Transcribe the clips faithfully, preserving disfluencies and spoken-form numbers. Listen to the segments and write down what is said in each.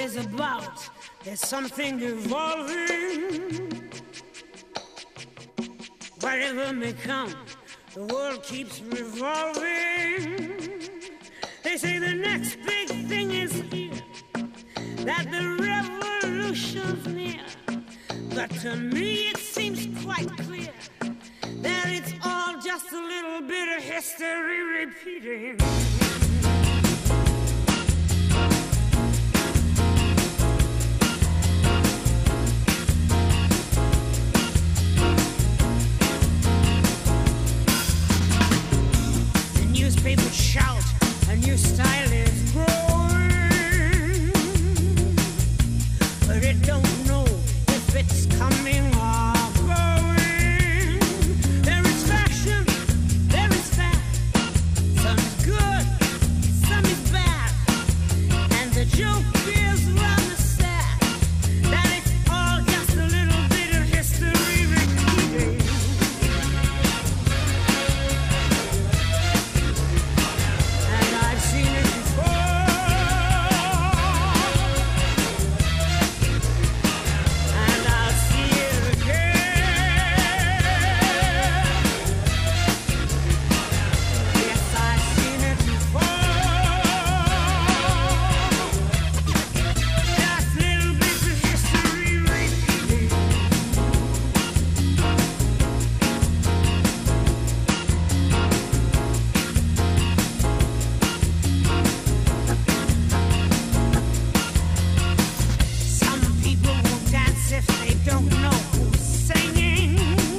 is about. There's something evolving. Whatever may come, the world keeps revolving. They say the next big thing is here, that the revolution's near. But to me it seems quite clear that it's all just a little bit of history repeating. The newspapers shout, a new style is growing, but it don't know if it's coming or going. There is fashion, there is fat. Some is good, some is bad. And the joke is rather sad, that it's all just a little bit of history repeating. And I've seen it before, and I'll see it again. Yes, I've seen it before. Just little bits of history repeating. Some people won't dance if they don't know who's singing.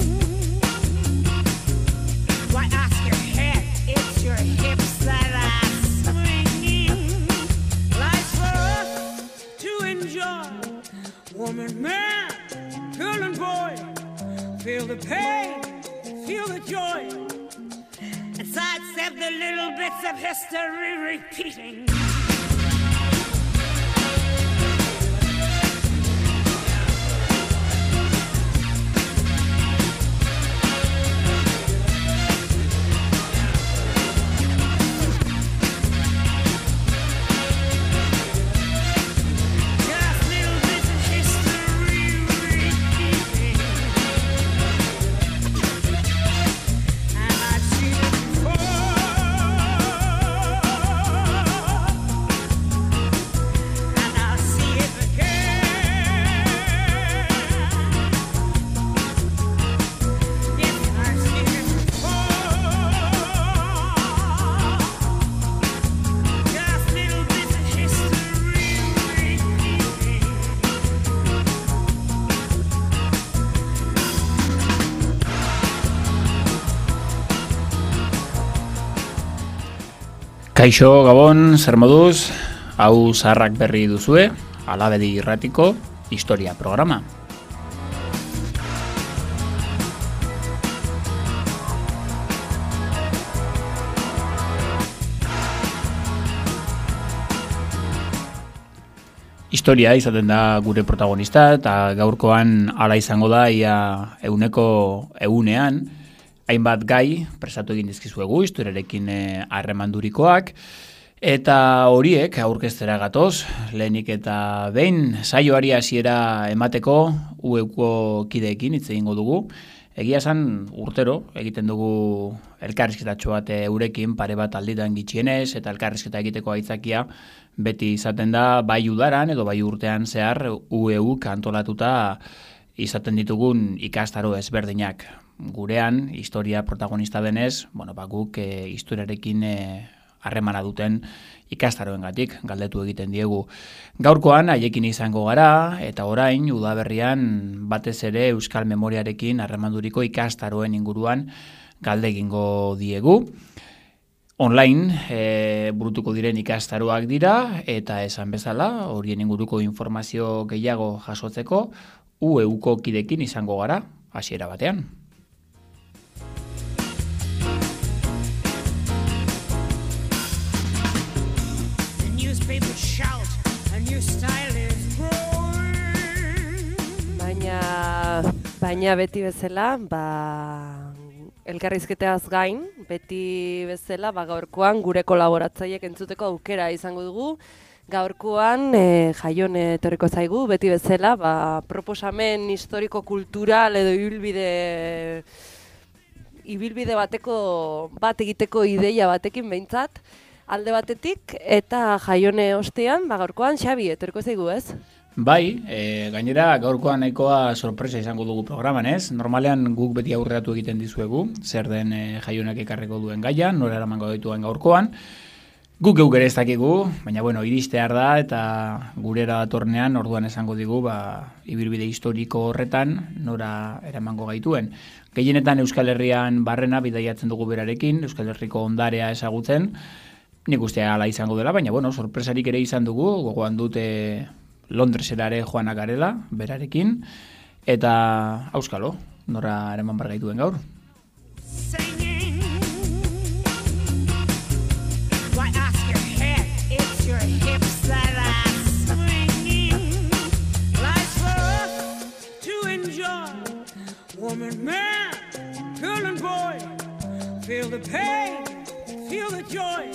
Why ask your head? It's your hips that are swinging. Life's for us to enjoy. Woman, man, girl and boy, feel the pain, feel the joy, and sidestep the little bits of history repeating. Just little bits of history repeating. And I've seen it before, and I'll see it again. Yes, I've seen it before. Just little bits of history repeating. Kaixo, Gabon, zer moduz, hau zaharrak berri duzue, Alabedi irratiko historia programa. Historia izaten da gure protagonista, eta gaurkoan hala izango da ia euneko egunean, hainbat gai prestatu egin dizkizuegu historiarekin eh, harremandurikoak, eta horiek aurkeztera gatoz, lehenik eta behin saioari hasiera emateko ueko kideekin hitz egingo dugu. Egia esan urtero egiten dugu elkarrizketatxo bat eurekin pare bat alditan gitxienez, eta elkarrizketa egiteko aitzakia beti izaten da bai udaran edo bai urtean zehar U E U antolatuta izaten ditugun ikastaro ezberdinak. Gurean, historia protagonista denez, bueno, ba, guk e, historiarekin harremana duten ikastaroengatik galdetu egiten diegu. Gaurkoan haiekin izango gara, eta orain udaberrian batez ere euskal memoriarekin harremanduriko ikastaroen inguruan galde egingo diegu. Online e, burutuko diren ikastaroak dira, eta esan bezala, horien inguruko informazio gehiago jasotzeko, U E Uko kidekin izango gara, hasiera batean. Baina, baina beti bezala, ba, elkarrizketeaz gain, beti bezala, ba, gaurkoan gure kolaboratzaileek entzuteko aukera izango dugu, Gaurkoan e, Jaion etorriko zaigu, beti bezala, ba, proposamen historiko-kultural edo ibilbide ibilbide bateko bat egiteko ideia batekin behintzat, alde batetik, eta Jaione ostean, ba, gaurkoan Xabi etorriko zaigu, ez? Bai, e, gainera gaurkoan nahikoa sorpresa izango dugu programan, ez? Normalean guk beti aurreratu egiten dizuegu, zer den e, Jaionak ekarriko duen gaia, nora eramango dituen gaurkoan. Guk geuk ere ez dakigu, baina bueno, iristear da eta gurera datornean orduan esango digu, ba, ibilbide historiko horretan nora eramango gaituen. Gehienetan Euskal Herrian barrena bidaiatzen dugu berarekin, Euskal Herriko ondarea ezagutzen, nik uste ala izango dela, baina bueno, sorpresarik ere izan dugu, gogoan dute Londresera ere joanak garela, berarekin, eta auskalo, nora eraman bar gaituen gaur. Woman, man, girl and boy, feel the pain, feel the joy.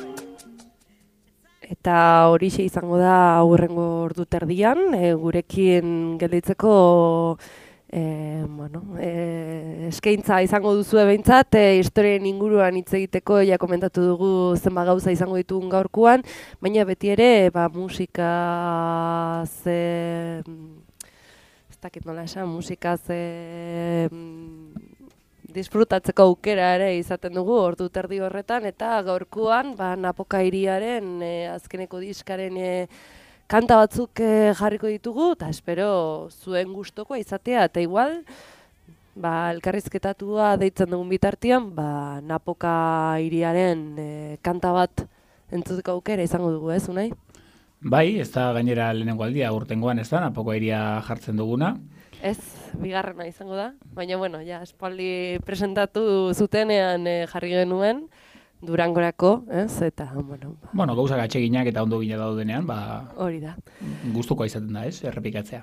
Eta horixe izango da aurrengo ordu terdian, e, gurekin gelditzeko e, bueno, e, eskaintza izango duzu behintzat, e, historien inguruan hitz egiteko ja komentatu dugu zenba gauza izango ditugun gaurkoan, baina beti ere ba, musika ze... dakit nola esan, musikaz e, disfrutatzeko aukera ere izaten dugu ordu terdi horretan, eta gaurkoan ba, Napoka hiriaren e, azkeneko diskaren e, kanta batzuk e, jarriko ditugu, eta espero zuen gustokoa izatea, eta igual ba, elkarrizketatua deitzen dugun bitartean, ba, Napoka hiriaren e, kanta bat entzuteko aukera izango dugu, ez, Unai? Bai, ez da gainera lehenengo aldia urtengoan ez da, Napoka hiria jartzen duguna. Ez, bigarrena izango da, baina bueno, ja, espaldi presentatu zutenean e, jarri genuen, Durangorako, ez, eta, bueno... Ba. Bueno, gauzak atseginak eta ondo gina daudenean, ba... Hori da. Gustukoa izaten da, ez, errepikatzea.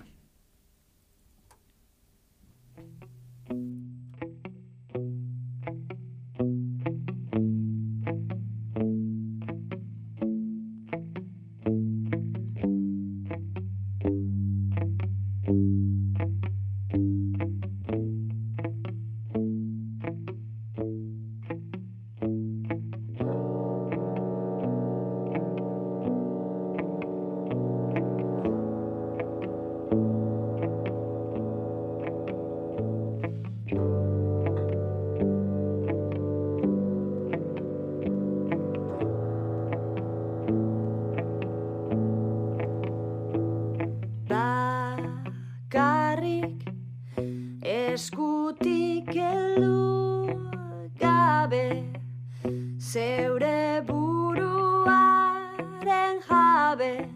Eskutik heldu gabe, zeure buruaren jabe,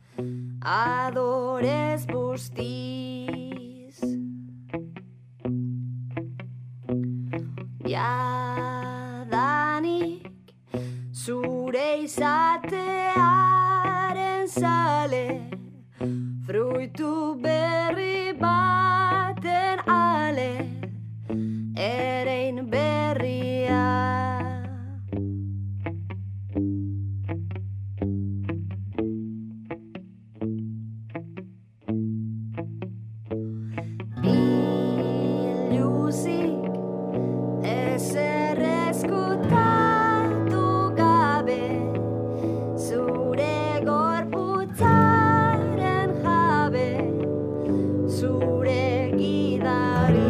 adorez bustiz. Jadanik zure izatearen zale, fruitu berri baten ale, erein berria. Iluzik ezer eskutatu gabe, zure gorputzaren jabe, zure gidari.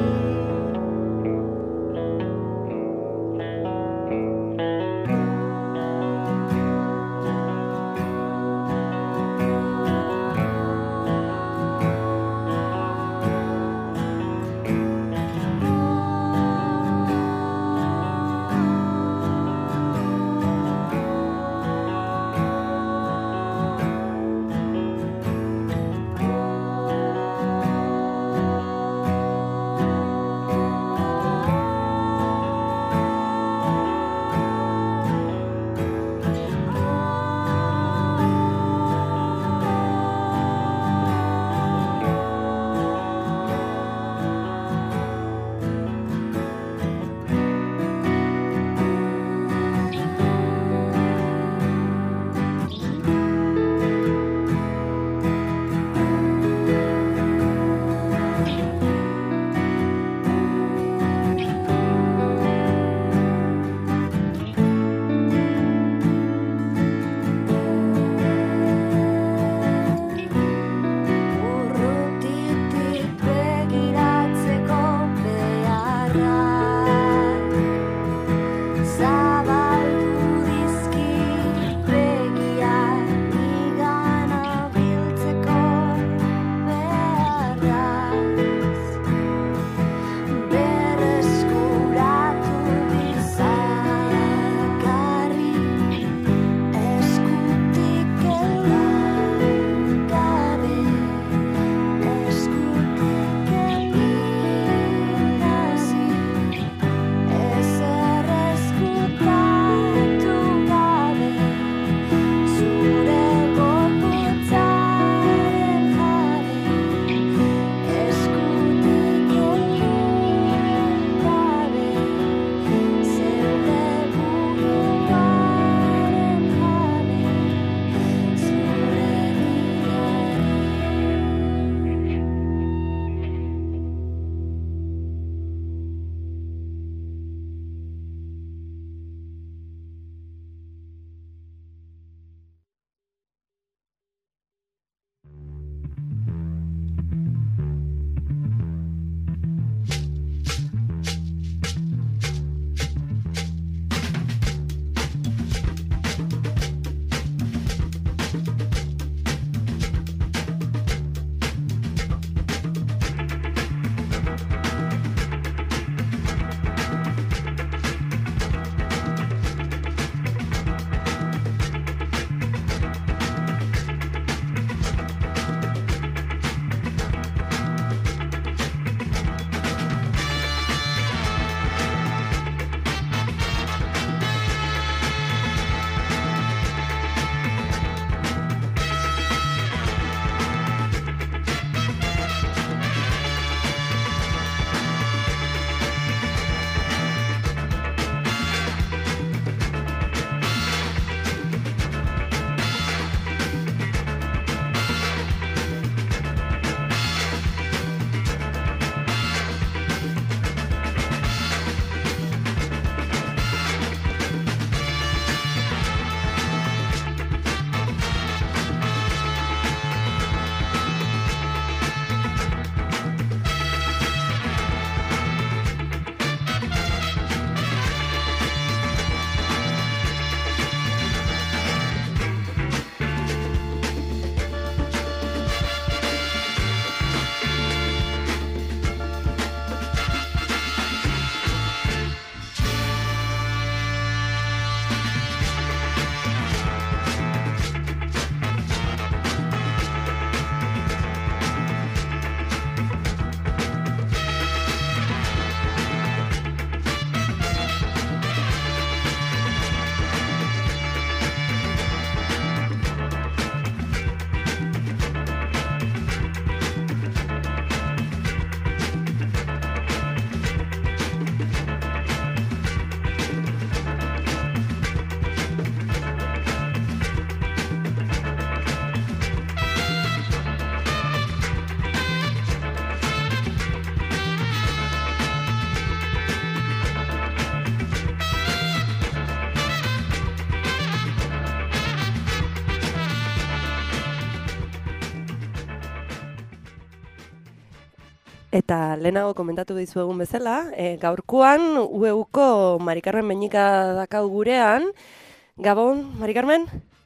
Eta lehenago komentatu dizuegun bezala, e, gaurkoan U E Uko Mari Carmen Meñika dakau gurean. Gabon, Mari Carmen?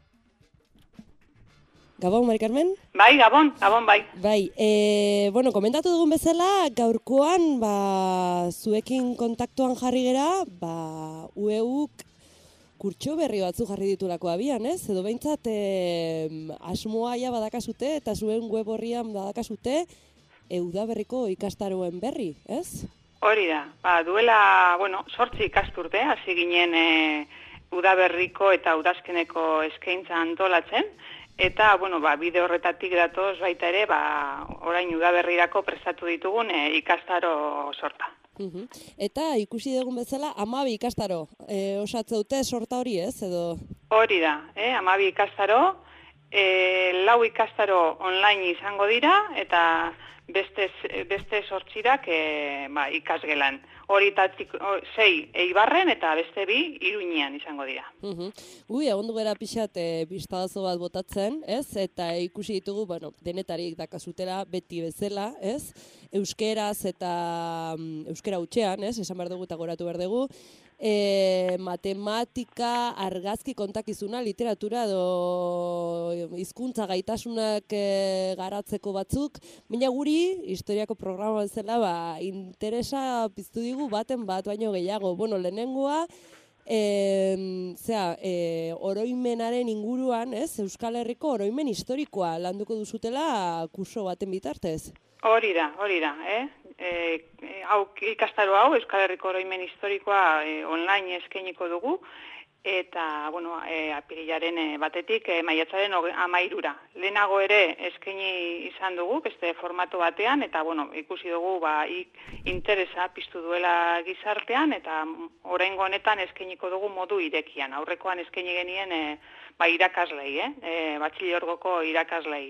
Gabon, Mari Carmen? Bai, Gabon, Gabon, bai. Bai, e, bueno, komentatu dugun bezala, gaurkoan, ba, zuekin kontaktuan jarri gera, ba, U E Uk kurtso berri batzu jarri ditulako abian, ez? Edo behintzat, e, asmoa ja badakazute, eta zuen web horrian badakazute, Udaberriko ikastaroen berri, ez? Hori da, ba, duela, bueno, sortzi ikasturte, hasi ginen e, Udaberriko eta udazkeneko eskaintza antolatzen, eta, bueno, ba, bide horretatik datoz baita ere, ba, orain Udaberrirako prestatu ditugun e, ikastaro sorta. Uhum. Eta ikusi dugun bezala, amabi ikastaro, e, osatze dute sorta hori, ez? Edo... Hori da, eh, amabi ikastaro, e, lau ikastaro online izango dira, eta beste, beste sortzirak e, ba, ikasgelan. Horitatik sei Eibarren eta beste bi Iruñean izango dira. Uhum. Ui, egon dugera pixat e, biztadazo bat botatzen, ez? Eta ikusi ditugu, bueno, denetarik dakazutela beti bezala, ez? Euskeraz eta um, euskera hutsean, ez? Esan behar dugu eta goratu behar dugu. E, matematika, argazki kontakizuna, literatura edo hizkuntza gaitasunak e, garatzeko batzuk, baina guri, historiako programa bezala, ba, interesa piztu digu baten bat baino gehiago. Bueno, lehenengoa, e, zera, e, oroimenaren inguruan, ez? Euskal Herriko oroimen historikoa landuko duzutela kurso baten bitartez. Hori da, hori da, eh? E, e, hau, ikastaro hau, Euskal Herriko oroimen historikoa e, online eskainiko dugu, eta, bueno, e, apirilaren e, batetik e, maiatzaren amairura. Lehenago ere eskaini izan dugu, beste formato batean, eta, bueno, ikusi dugu, ba, ik, interesa piztu duela gizartean, eta oraingo honetan eskainiko dugu modu irekian. Aurrekoan eskaini genien, e, ba, irakaslei, eh? E, batxilergoko irakaslei.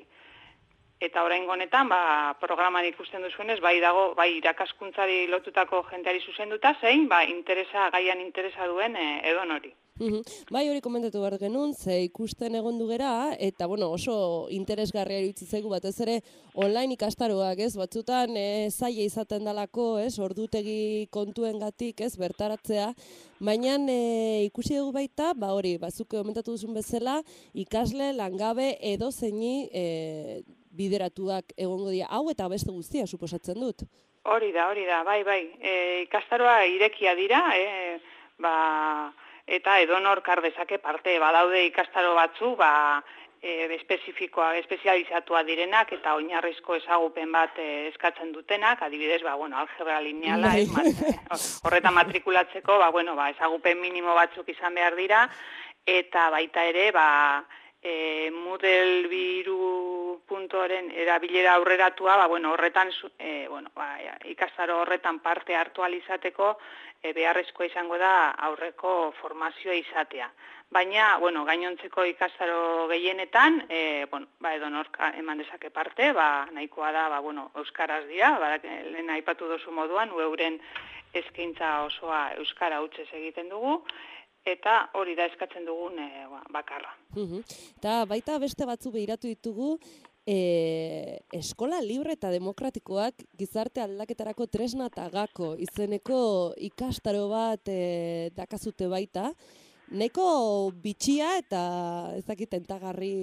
Eta oraingo honetan, ba, programan ikusten duzuenez, bai dago, bai irakaskuntzari lotutako jendeari zuzenduta, zein, ba, interesa, gaian interesa duen e, edon hori. Uhum. Bai, hori komentatu behar genuen, ze ikusten egon du gera, eta bueno, oso interesgarria iruditzen zaigu batez ere online ikastaroak, ez? Batzutan e, zaila izaten dalako, ez? Ordutegi kontuengatik, ez? Bertaratzea, baina e, ikusi dugu baita, ba hori, bazuk komentatu duzun bezala, ikasle, langabe, edo zeini e, bideratuak egongo dira, hau eta beste guztia, suposatzen dut. Hori da, hori da, bai, bai. E, ikastaroa irekia dira, e, ba, eta edonor kar dezake parte. Badaude ikastaro batzu, ba, e, espezifikoa, espezializatua direnak, eta oinarrizko ezagupen bat e, eskatzen dutenak, adibidez, ba, bueno, algebra lineala, ez, mat, horretan matrikulatzeko, ba, bueno, ba, ezagupen minimo batzuk izan behar dira, eta baita ere, ba, E, Moodle biru puntoren erabilera aurreratua, ba, bueno, horretan, e, bueno, ba, ikastaro horretan parte hartu alizateko e, beharrezkoa izango da aurreko formazioa izatea. Baina, bueno, gainontzeko ikastaro gehienetan, e, bueno, ba, edo norka eman dezake parte, ba, nahikoa da, ba, bueno, euskaraz dira, ba, lehen aipatu dozu moduan, euren eskaintza osoa euskara hutsez egiten dugu, eta hori da eskatzen dugun e, bakarra. Uhum. Eta baita beste batzu behiratu ditugu, e, eskola libre eta demokratikoak gizarte aldaketarako tresna eta gako izeneko ikastaro bat e, dakazute baita, nahiko bitxia eta ez dakit tentagarri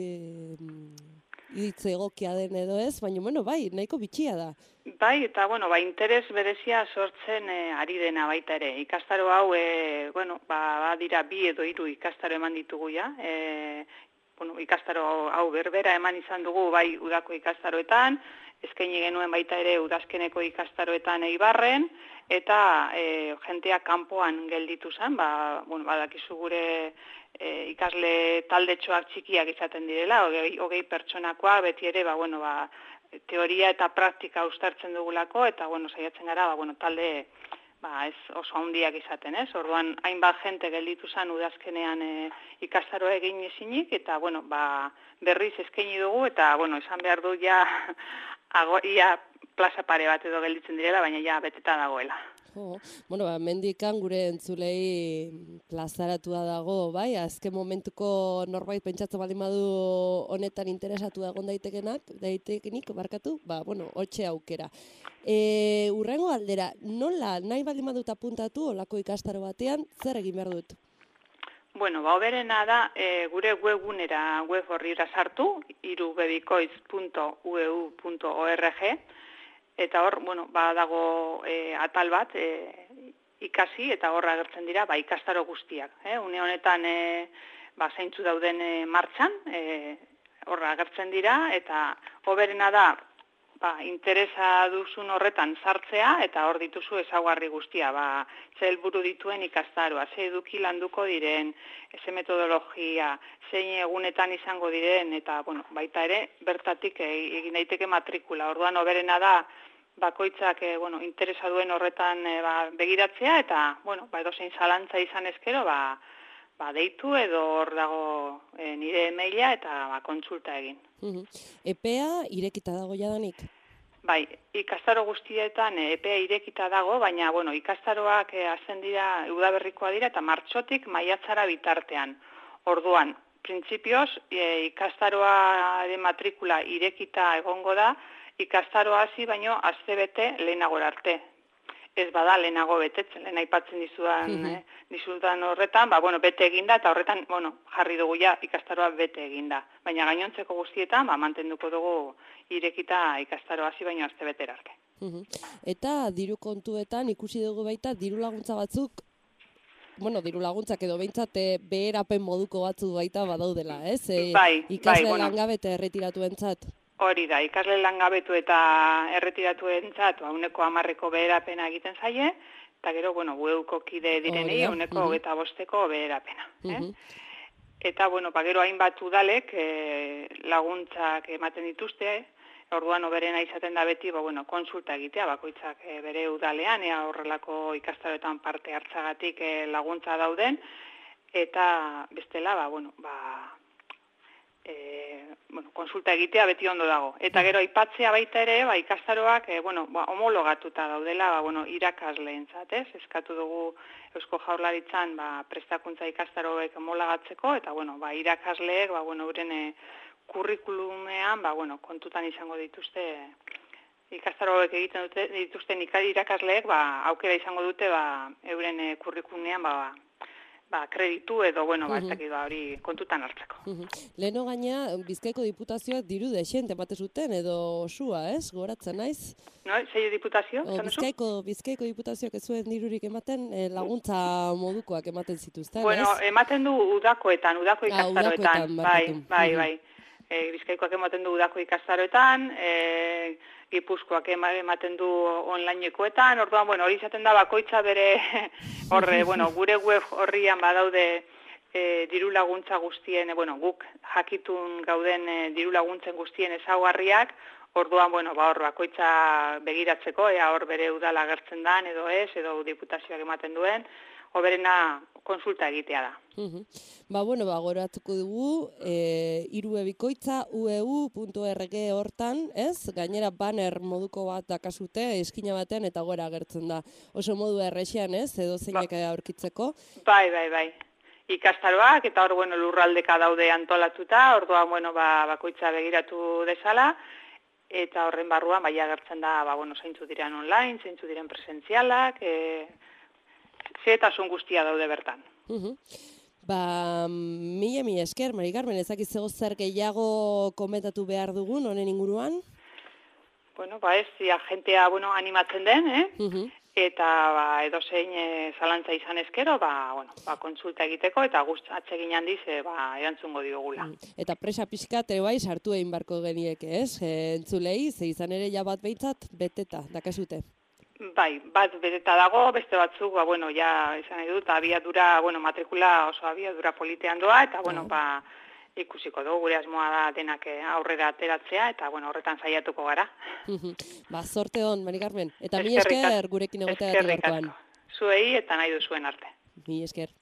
hitz egokia den edo ez, baina bueno, bai, nahiko bitxia da. Bai, eta bueno, ba, interes berezia sortzen e, ari dena baita ere. Ikastaro hau, e, bueno, ba, ba dira bi edo hiru ikastaro eman ditugu ja. E, bueno, ikastaro hau berbera eman izan dugu bai udako ikastaroetan, eskaini genuen baita ere udazkeneko ikastaroetan Eibarren, eta e, jentea kanpoan gelditu zen, ba, bueno, badakizu gure e, ikasle taldetxoak txikiak izaten direla, hogei, hogei pertsonakoa, beti ere, ba, bueno, ba, teoria eta praktika uztartzen dugulako, eta, bueno, saiatzen gara, ba, bueno, talde, ba, ez oso handiak izaten, ez? Orduan, hainbat jente gelditu zen udazkenean e, ikastaroa egin ezinik, eta, bueno, ba, berriz eskaini dugu, eta, bueno, esan behar du ja, ago, ia plaza pare bat edo gelditzen direla, baina ja beteta dagoela. Jo, bueno, ba, mendikan gure entzulei plazaratua dago, bai, azken momentuko norbait pentsatzen baldin badu honetan interesatu egon daitekenak, daitekenik, barkatu, ba, bueno, hortxe aukera. E, urrengo aldera, nola, nahi baldin badut apuntatu, olako ikastaro batean, zer egin behar dut? Bueno, ba, oberena da, e, gure webgunera, web horrira sartu, irubebikoitz puntu u e u puntu org, eta hor, bueno, ba, dago e, atal bat, e, ikasi, eta hor agertzen dira, ba, ikastaro guztiak. Eh? Une honetan, e, ba, zeintzu dauden e, martxan, e, hor agertzen dira, eta oberena da, ba, interesa duzun horretan sartzea, eta hor dituzu ezaugarri guztia, ba, ze helburu dituen ikastaroa, ze eduki landuko diren, ze metodologia, zein egunetan izango diren, eta, bueno, baita ere, bertatik egin daiteke matrikula. Orduan, oberena da, bakoitzak, e, bueno, interesa duen horretan e, ba, begiratzea, eta, bueno, ba, edozein zalantza izan ezkero, ba, ba, deitu edo hor dago e, nire emaila eta ba, kontsulta egin. Uhum. Epea irekita dago jadanik? Bai, ikastaro guztietan e, epea irekita dago, baina, bueno, ikastaroak e, hasten dira, udaberrikoa dira, eta martxotik maiatzara bitartean. Orduan, printzipioz, e, ikastaroaren matrikula irekita egongo da, ikastaroa hasi baino astebete lehenagora arte. Ez bada lehenago betetzen, lehen aipatzen dizudan, mm -hmm. eh, dizudan horretan, ba, bueno, bete eginda, eta horretan, bueno, jarri dugu ja ikastaroa bete eginda. Baina gainontzeko guztietan, ba, mantenduko dugu irekita ikastaroa hasi baino astebetera arte. Mm -hmm. Eta diru kontuetan ikusi dugu baita diru laguntza batzuk, bueno, diru laguntzak edo behintzat beherapen moduko batzu baita badaudela, ez? E, bai, ikasle bai, bueno. langabete erretiratuentzat. Hori da, ikasle langabetu eta erretiratuen zat, uneko hamarreko beherapena egiten zaie, eta gero, bueno, bueuko kide direnei, uneko uh -huh. eta bosteko beherapena. Uh -huh. eh? Eta, bueno, ba, gero hainbat udalek e, laguntzak ematen dituzte, orduan oberena izaten da beti, ba, bueno, konsulta egitea, bakoitzak e, bere udalean, ea horrelako ikastaroetan parte hartzagatik e, laguntza dauden, eta bestela, ba, bueno, ba, E, bueno, konsulta egitea beti ondo dago. Eta gero aipatzea baita ere, ba, ikastaroak e, bueno, ba, homologatuta daudela, ba, bueno, irakasleentzat, ez? Eskatu dugu Eusko Jaurlaritzan ba, prestakuntza ikastaroek homologatzeko, eta bueno, ba, irakasleek ba, bueno, uren e, kurrikulumean ba, bueno, kontutan izango dituzte ikastaroek egiten dute, dituzten irakasleek ba, aukera izango dute ba, euren e, kurrikulumean ba, ba, kreditu edo, bueno, ba, ez dakit ba, hori kontutan hartzeko. Uh-huh. Leheno gaina, Bizkaiko diputazioak diru dexente ematen zuten, edo osua, ez? Goratzen naiz? No, zei diputazio? O, Bizkaiko, Bizkaiko diputazioak ez zuen dirurik ematen, eh, laguntza modukoak ematen zituzten, bueno, ez? Bueno, ematen du udakoetan, udako ikastaroetan. Ah, bai, bai, bai. E, Bizkaikoak ematen du udako ikastaroetan, e, Gipuzkoak ematen du onlinekoetan, orduan, bueno, hori izaten da bakoitza bere, horre, bueno, gure web horrian badaude e, diru laguntza guztien, e, bueno, guk jakitun gauden e, diru laguntzen guztien ezaugarriak, orduan, bueno, ba, hor bakoitza begiratzeko, ea hor bere udala agertzen dan, edo ez, edo diputazioak ematen duen, oberena konsulta egitea da. Uhum. Ba, bueno, ba, goratuko dugu, e, irubebikoitza u e u puntu org hortan, ez? Gainera banner moduko bat dakazute, eskina batean eta gora agertzen da. Oso modu errexian, ez? Edo zeinek ba. aurkitzeko. Bai, bai, bai. Ikastaroak, eta hor, bueno, lurraldeka daude antolatuta, orduan, bueno, ba, bakoitza begiratu dezala, eta horren barruan, bai, agertzen da, ba, bueno, zeintzu diren online, zeintzu diren presentzialak, e, zehetasun guztia daude bertan. Uhum. Ba, mila, mila esker, Mari Carmen, ezakizego zer gehiago komentatu behar dugun, honen inguruan? Bueno, ba ez, ja, jentea, bueno, animatzen den, eh? Uh-huh. Eta, ba, edozein e, zalantza izan ezkero, ba, bueno, ba, konsulta egiteko, eta guzti atsegin handiz, e, ba, erantzungo diogula. Eta presa pixka, ere bai, sartu egin barko genieke, ez? E, entzulei, ze izan ere ja bat behintzat, beteta, dakazute? Bai, bat beteta dago, beste batzuk, ba, bueno, ja, izan nahi dut, abiadura, bueno, matrikula oso abiadura politean doa, eta, bueno, ba, ikusiko dugu, gure asmoa da denak aurrera ateratzea, eta, bueno, horretan saiatuko gara. Ba, zorte hon, Mari Carmen, eta mi esker gurekin egotea gaurkoan. Zuei eta nahi duzuen arte. Mi esker.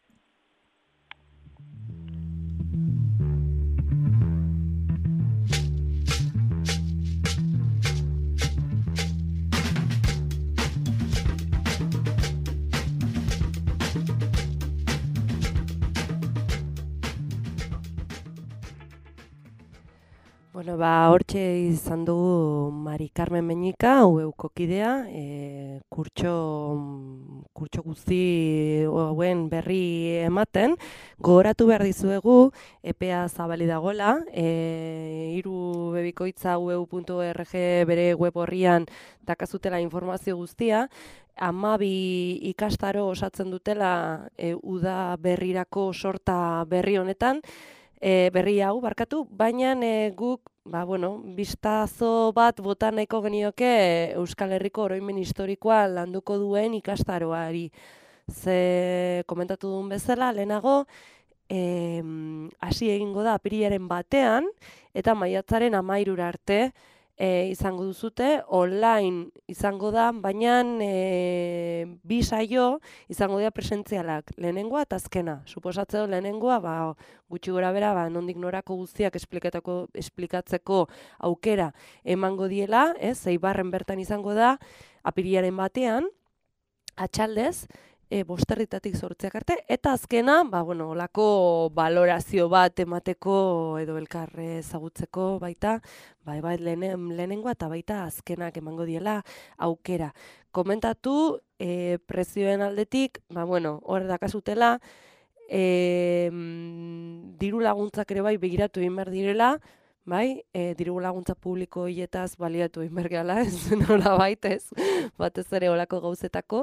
Bueno, ba, hortxe izan dugu Mari Carmen Meñika, U E Uko kidea, e, kurtso, kurtso guzti hauen berri ematen. Gogoratu behar dizuegu, epea zabali dagola, e, hiru bebikoitza u e u puntu org bere web horrian dakazutela informazio guztia, hamabi ikastaro osatzen dutela e, uda berrirako sorta berri honetan, E, berri hau barkatu, baina e, guk, ba, bueno, bistazo bat bota nahiko genioke Euskal Herriko oroimen historikoa landuko duen ikastaroari. Ze komentatu duen bezala, lehenago, e, hasi egingo da apirilaren batean, eta maiatzaren hamairura arte e, izango duzute, online izango da, baina e, bi saio izango dira presentzialak, lehenengoa eta azkena. Suposatzeo lehenengoa, ba, gutxi gora bera, ba, nondik norako guztiak esplikatzeko aukera emango diela, ez, Eibarren bertan izango da, apirilaren batean, atxaldez, e, bosterritatik zortziak arte, eta azkena, ba, bueno, olako balorazio bat emateko edo elkar ezagutzeko baita, bai, bai, lehenen, lehenengoa eta baita azkenak emango diela aukera. Komentatu, e, prezioen aldetik, ba, bueno, hor dakazutela, e, diru laguntzak ere bai begiratu egin behar direla, bai, e, diru laguntza publiko hietaz baliatu egin behar gehala, ez nola baitez, batez ere olako gauzetako,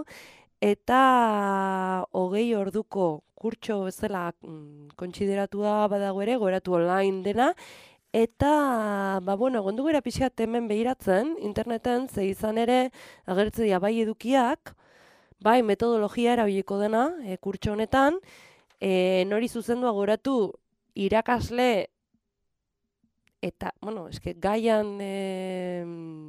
eta hogei orduko kurtso bezala mm, kontsideratua badago ere, goratu online dena, eta, ba, bueno, gondu gara pixkat hemen behiratzen, interneten, ze izan ere, agertzea bai edukiak, bai metodologia erabiliko dena, e, kurtso honetan, e, nori zuzendua goratu irakasle, eta, bueno, eske gaian e,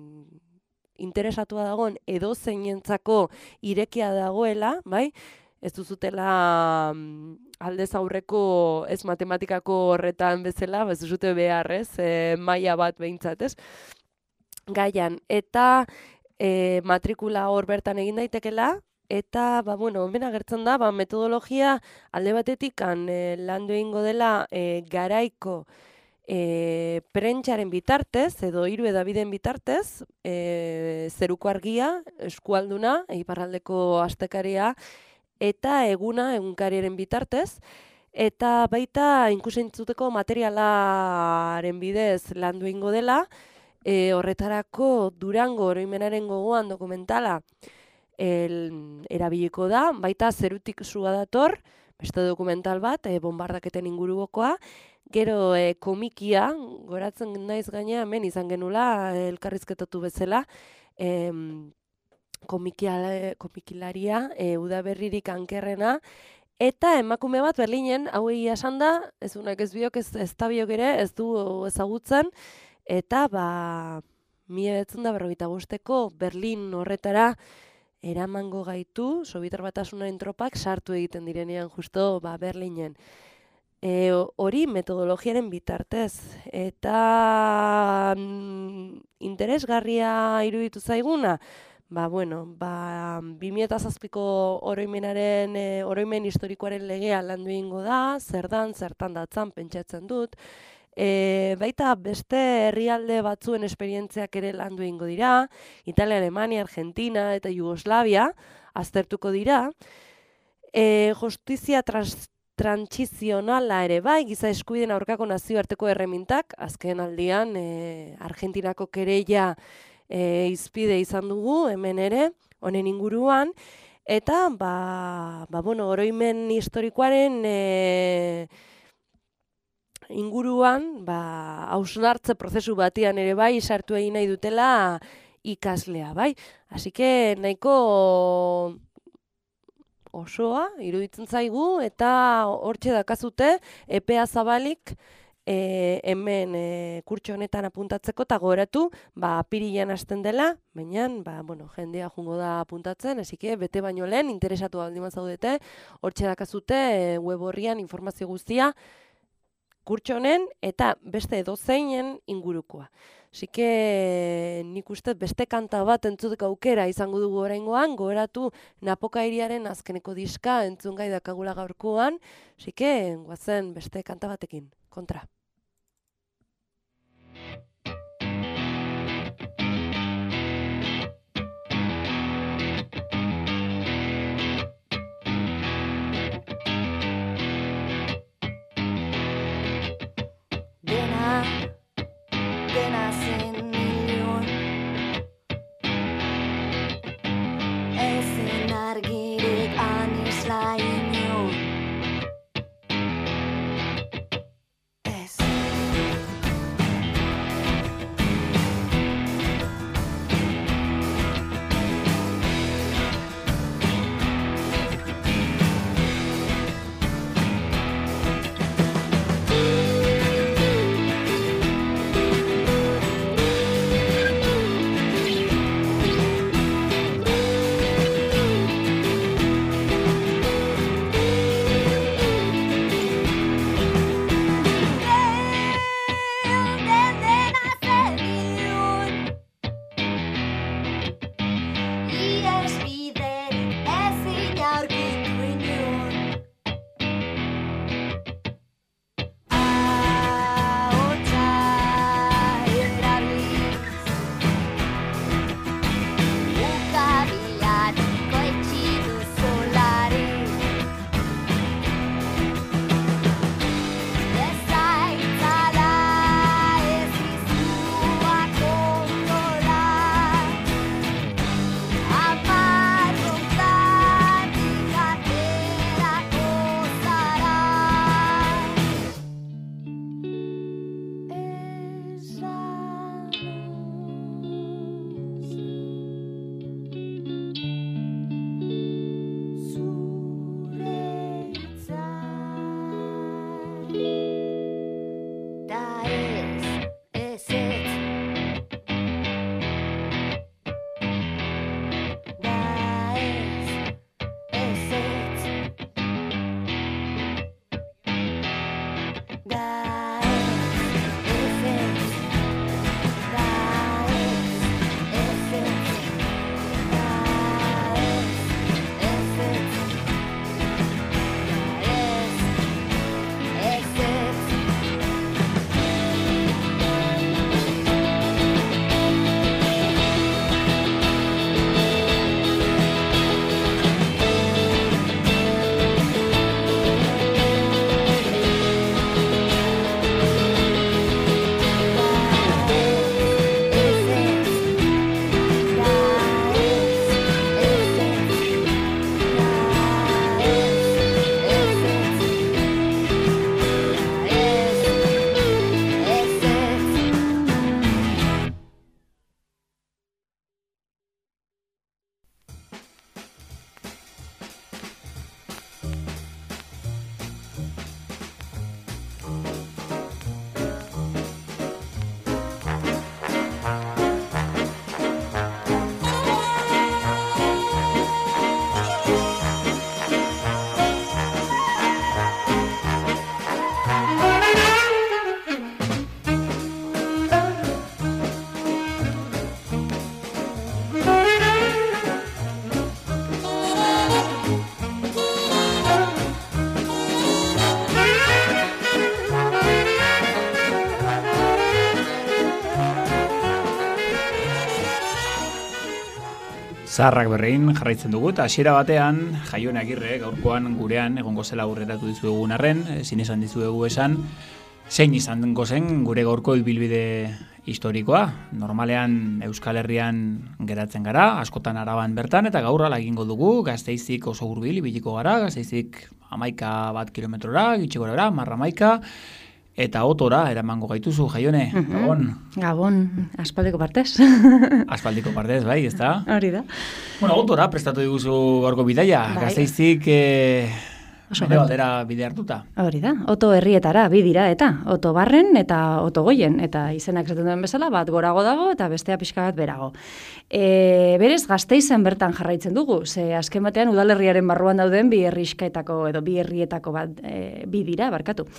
interesatua dagoen edo zeinentzako irekia dagoela, bai? Ez duzutela aldez aurreko ez matematikako horretan bezala, ez duzute behar, ez, e, maila bat behintzat, ez? Gaian, eta e, matrikula hor bertan egin daitekela, eta, ba, bueno, hemen agertzen da, ba, metodologia alde batetik e, landu egingo dela e, garaiko E, prentxaren bitartez, edo hiru edabideen bitartez, e, zeruko argia, eskualduna, iparraldeko astekaria, eta eguna egunkariaren bitartez, eta baita inkusentzuteko materialaren bidez landu egingo dela, e, horretarako Durango oroimenaren gogoan dokumentala el, erabiliko da, baita zerutik sua dator, beste dokumental bat, e, bombardaketen ingurukoa, gero e, komikia, goratzen naiz gaina, hemen izan genula e, elkarrizketatu bezala, e, komikia, komikilaria, e, udaberririk ankerrena, eta emakume bat Berlinen, hau egia esan da, ez unak ez biok, ez, ez tabiok ere, ez du ezagutzen, eta ba, mila betzen da berrogeita bosteko Berlin horretara, eramango gaitu, Sobietar Batasunaren tropak sartu egiten direnean justo ba, Berlinen. E, hori metodologiaren bitartez, eta mm, interesgarria iruditu zaiguna, ba, bueno, ba, bi mila zazpiko oroimenaren, e, oroimen historikoaren legea landu egingo da, zer dan, zertan datzan pentsatzen dut, e, baita beste herrialde batzuen esperientziak ere landu egingo dira, Italia, Alemania, Argentina eta Jugoslavia aztertuko dira, e, justizia trans trantsizionala ere bai, giza eskubideen aurkako nazioarteko erremintak, azken aldian e, Argentinako kereila e, izpide izan dugu, hemen ere, honen inguruan, eta, ba, ba bueno, oroimen historikoaren e, inguruan, ba, hausnartze prozesu batian ere bai, sartu egin nahi dutela ikaslea, bai? Así que nahiko osoa, iruditzen zaigu, eta hortxe dakazute, epea zabalik, e, hemen e, kurtso honetan apuntatzeko, eta gogoratu, ba, apirilean hasten dela, baina, ba, bueno, jendea jungo da apuntatzen, hasi que bete baino lehen, interesatu baldin zaudete, hortxe dakazute, e, web horrian informazio guztia, kurtso honen, eta beste edozeinen ingurukoa. Así que nik uste beste kanta bat entzuteko aukera izango dugu oraingoan, gogoratu Napoka hiriaren azkeneko diska entzungai dakagula gaurkoan, así que guazen beste kanta batekin, kontra. dena zen milion. Ezen argirik anisla inon. Ez. Zaharrak berrein jarraitzen dugu, eta hasiera batean, Jaione Agirre, gaurkoan gurean, egongo zela aurreratu dizuegun arren, ezin esan dizuegu esan, zein izan zen gure gaurko ibilbide historikoa. Normalean Euskal Herrian geratzen gara, askotan Araban bertan, eta gaur ala egingo dugu, Gasteizik oso hurbil ibiliko gara, Gasteizik hamaika bat kilometrora, gitxi gora bera, marra hamaika, eta otora eramango gaituzu, Jaione, Mm-hmm. Gabon. Gabon, aspaldiko partez. Aspaldiko partez, bai, ez da? Hori da. Bueno, otora prestatu diguzu gaurko bidaia, Bai. Gasteizik eh, Oso mende gertu. batera bide hartuta. Hori da, oto herrietara bi dira eta oto barren eta oto goien, eta izenak esaten duen bezala bat gorago dago eta bestea pixka bat berago. E, berez Gasteizen bertan jarraitzen dugu, ze azken batean udalerriaren barruan dauden bi herriskaetako edo bi herrietako bat e, bi dira, barkatu.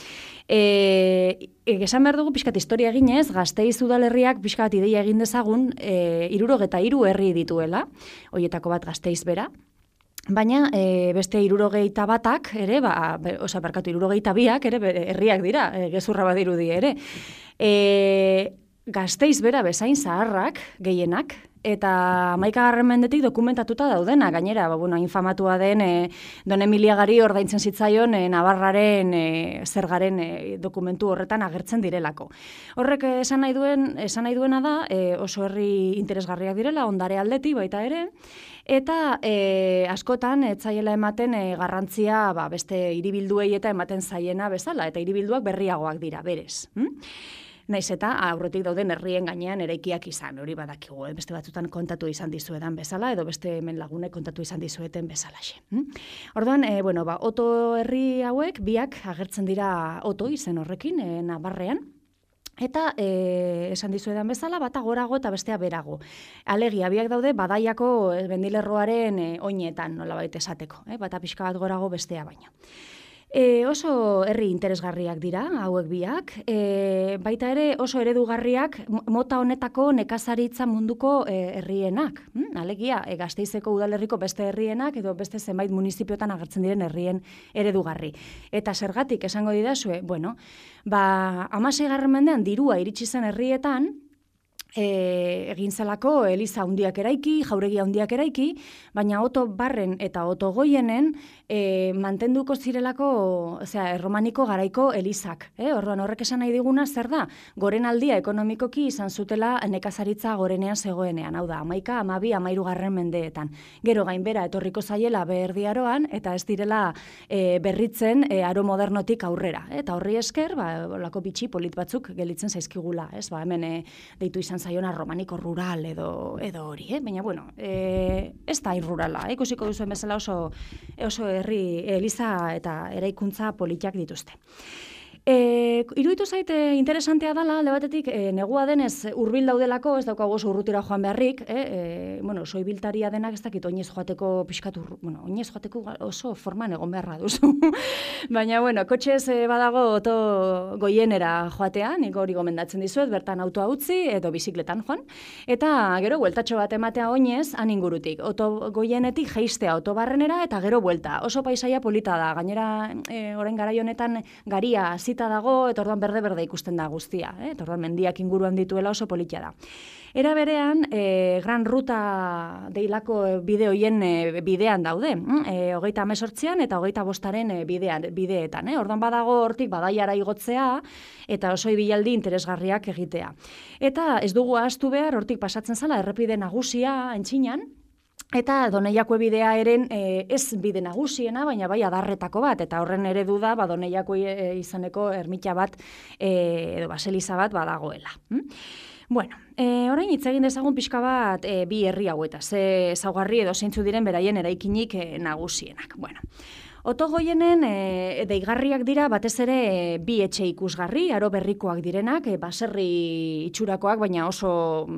E, esan behar dugu pixkat historia eginez, Gasteiz udalerriak pixkat ideia egin dezagun e, hirurogeta hiru herri dituela, hoietako bat Gasteiz bera. Baina e, beste hirurogeita batak ere, ba, be, osa barkatu hirurogeita biak ere be, herriak dira, e, gezurra badirudi ere. E, Gasteiz bera bezain zaharrak gehienak, eta hamaikagarren mendetik dokumentatuta daudena, gainera, ba, bueno, infamatua den e, Don Emiliagari ordaintzen zitzaion e, Navarraren e, zergaren e, dokumentu horretan agertzen direlako. Horrek esan nahi duen, esan nahi duena da, e, oso herri interesgarriak direla, ondare aldetik baita ere, eta e, askotan etzaiela ematen e, garrantzia ba, beste hiribilduei eta ematen zaiena bezala, eta hiribilduak berriagoak dira, berez. Hm? Naiz eta aurretik dauden herrien gainean eraikiak izan, hori badakigu, eh? Beste batzutan kontatu izan dizuedan bezala, edo beste hemen lagunek kontatu izan dizueten bezalaxe. Hm? Orduan, e, bueno, ba, Oto herri hauek, biak agertzen dira Oto izen horrekin, e, Navarrean, eta e, esan dizuedan bezala, bata gorago eta bestea berago. Alegia, biak daude Badaiako mendilerroaren e, oinetan, nolabait esateko, eh? Bata pixka bat gorago bestea baino. E, oso herri interesgarriak dira, hauek biak, e, baita ere oso eredugarriak mota honetako nekazaritza munduko e, herrienak. Hm? Alegia, e, Gasteizeko udalerriko beste herrienak edo beste zenbait municipiotan agertzen diren herrien eredugarri. Eta zergatik esango didazue, bueno, ba, hamaseigarren mendean dirua iritsi zen herrietan, E, egin zelako eliza handiak eraiki, jauregia handiak eraiki, baina Oto Barren eta Oto Goienen e, mantenduko zirelako, osea, erromaniko garaiko elizak. Eh? Orduan horrek esan nahi diguna zer da? Goren aldia ekonomikoki izan zutela nekazaritza gorenean zegoenean, hau da, hamaika, hamabi, hamahirugarren mendeetan. Gero gainbera etorriko zaiela Beherdiaroan eta ez direla e, berritzen e, aro modernotik aurrera. Eta horri esker, ba, olako bitxi polit batzuk gelitzen zaizkigula, ez? Ba, hemen e, deitu izan zaiona romaniko rural edo edo hori, eh? Baina, bueno, e, ez da irrurala, eh? Ikusiko duzuen bezala oso, oso herri eliza eta eraikuntza politak dituzte. E, iruditu zaite interesantea dela, alde batetik, e, negua denez hurbil daudelako, ez daukagu oso urrutira joan beharrik, e, e, bueno, oso ibiltaria denak ez dakit oinez joateko pixkatu, bueno, oinez joateko oso forman egon beharra duzu. Baina, bueno, kotxez e, badago Oto Goienera joatea, nik hori gomendatzen dizuet, bertan autoa utzi edo bizikletan joan, eta gero bueltatxo bat ematea oinez, han ingurutik, Oto Goienetik jeistea Oto Barrenera eta gero buelta. Oso paisaia polita da, gainera e, orain garai honetan garia zita dago, eta orduan berde-berde ikusten da guztia, eh? Eta orduan mendiak inguruan dituela oso politia da. Era berean, e, Gran Ruta deilako bide hoien e, bidean daude, e, hogeita hemezortzian eta hogeita bostaren e, bidean, bideetan. Eh? Orduan badago hortik Badaiara igotzea eta oso ibilaldi interesgarriak egitea. Eta ez dugu ahaztu behar, hortik pasatzen zala errepide nagusia Antxinan, eta Doneiako bidea eren e, ez bide nagusiena, baina bai adarretako bat, eta horren eredu da, ba, Doneiako e, izaneko ermita bat, e, edo baseliza bat badagoela. Hm? Bueno, e, orain hitz egin dezagun pixka bat e, bi herri hauetaz, ze ezaugarri edo zeintzu diren beraien eraikinik e, nagusienak. Bueno, Oto Goienen e, deigarriak dira batez ere e, bi etxe ikusgarri, aro berrikoak direnak, e, baserri itxurakoak, baina oso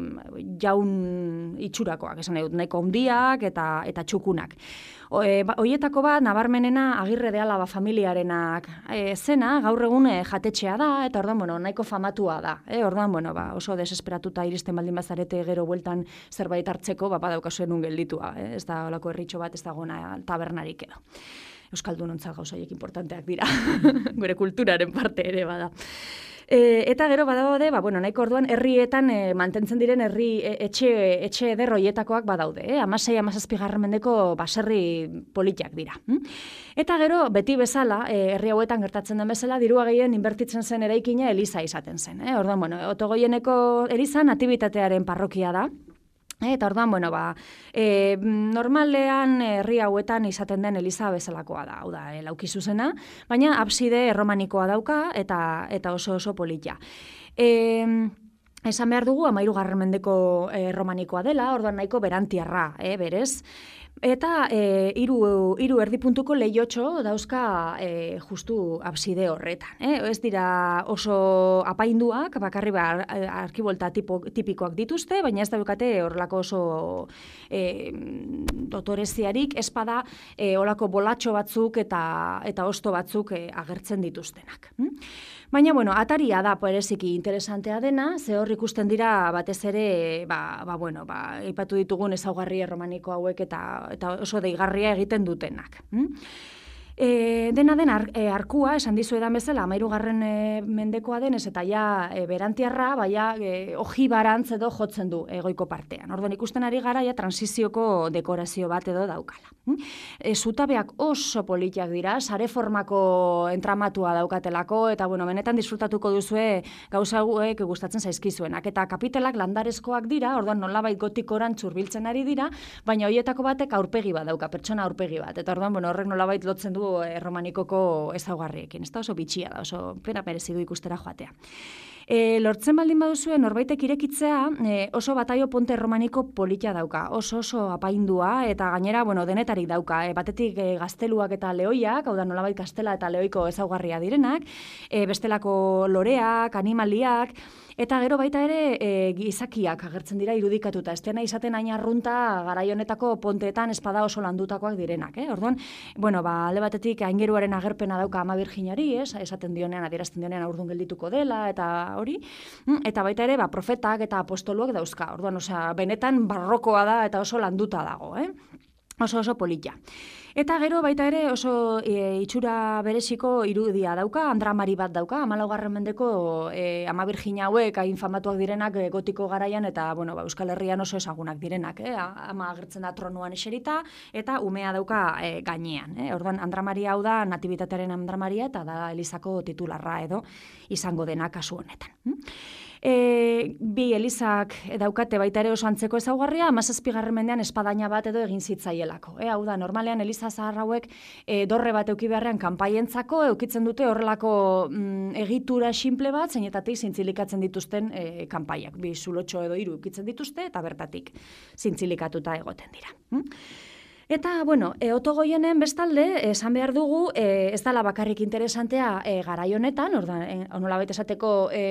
jaun itxurakoak, esan dut, nahiko handiak eta eta txukunak. O, e, ba, Oietako bat, nabarmenena Agirre de Alaba familiarenak e, zena, gaur egun e, jatetxea da, eta orduan, bueno, nahiko famatua da. E, orduan, bueno, ba, oso desesperatuta iristen baldin bazarete gero bueltan zerbait hartzeko, ba, badaukazuen un gelditua. E, ez da olako herritxo bat, ez dagoena tabernarik edo. Euskaldunontzat gauzaiek importanteak dira, gure kulturaren parte ere bada. E, eta gero badaude, ba, bueno, nahiko orduan herrietan e, mantentzen diren herri e, etxe, etxe eder hoietakoak badaude, eh? Amasei, amazazpigarren mendeko baserri politiak dira. Hm? Eta gero, beti bezala, e, herri hauetan gertatzen den bezala, dirua gehien inbertitzen zen eraikina eliza izaten zen. Eh? Orduan, bueno, Oto Goieneko eliza natibitatearen parrokia da. Eta orduan, bueno, ba, e, normalean herri hauetan izaten den eliza bezalakoa da, hau da, e, lauki zuzena, baina abside erromanikoa dauka eta eta oso oso politia. E, esan behar dugu, hamahirugarren mendeko e, romanikoa dela, orduan nahiko berantiarra, e, berez. Eta e, iru, iru erdipuntuko lehiotxo dauzka e, justu abside horretan. Eh? Ez dira oso apainduak, bakarri ba, arkibolta tipo, tipikoak dituzte, baina ez daukate horrelako oso e, dotoreziarik, espada e, horrelako bolatxo batzuk eta, eta osto batzuk e, agertzen dituztenak. Hm? Baina, bueno, ataria da bereziki interesantea dena, ze hor ikusten dira batez ere, ba, ba, bueno, ba, aipatu ditugun ezaugarri erromaniko hauek eta, eta oso deigarria egiten dutenak. Hm? E, dena den ar, e, arkua, esan dizu edan bezala, amairugarren e, mendekoa denez, eta ja e, berantiarra, baina e, oji barantz edo jotzen du egoiko partean. Orduan ikusten ari gara, ja transizioko dekorazio bat edo daukala. E, zutabeak oso politiak dira, sare formako entramatua daukatelako, eta bueno, benetan disfrutatuko duzue gauza hauek gustatzen zaizkizuenak. Eta kapitelak landarezkoak dira, orduan nolabait gotikoran txurbiltzen ari dira, baina horietako batek aurpegi bat dauka, pertsona aurpegi bat. Eta orduan, bueno, horrek nolabait lotzen du erromanikoko ezaugarriekin. Ez da oso bitxia da, oso pena merezi du ikustera joatea. E, lortzen baldin baduzue norbaitek irekitzea e, oso bataio ponte erromaniko polita dauka, oso oso apaindua eta gainera, bueno, denetarik dauka. E, batetik e, gazteluak eta lehoiak, hau da nolabait gaztela eta lehoiko ezaugarria direnak, e, bestelako loreak, animaliak, eta gero baita ere e, gizakiak agertzen dira irudikatuta. Ez dena izaten hain arrunta garai honetako ponteetan espada oso landutakoak direnak. Eh? Orduan, bueno, ba, alde batetik aingeruaren agerpena dauka Ama Birjinari, ez? Esaten dionean, adierazten dionean aurdun geldituko dela, eta hori. Eta baita ere, ba, profetak eta apostoluak dauzka. Orduan, osea, benetan barrokoa da eta oso landuta dago. Eh? Oso oso polita. Eta gero baita ere oso e, itxura bereziko irudia dauka, andramari bat dauka, hamalaugarren mendeko e, Ama Birjina hauek hain famatuak direnak e, gotiko garaian eta bueno, ba, Euskal Herrian oso ezagunak direnak. Eh? Ama agertzen da tronuan eserita eta umea dauka e, gainean. Eh? Orduan andramaria hau da natibitatearen andramaria eta da Elizako titularra edo izango dena kasu honetan. Hm? E, bi elizak daukate baita ere oso antzeko ezaugarria, hamazazpigarren mendean espadaina bat edo egin zitzaielako. E, hau da, normalean eliza zahar hauek e, dorre bat euki beharrean kanpaientzako eukitzen dute horrelako mm, egitura simple bat, zeinetatik zintzilikatzen dituzten e, kanpaiak. Bi zulotxo edo hiru eukitzen dituzte eta bertatik zintzilikatuta egoten dira. Hm? Eta, bueno, e, otogoienen bestalde, esan behar dugu, e, ez dala bakarrik interesantea e, garai honetan, ordan, e, onolabait esateko e,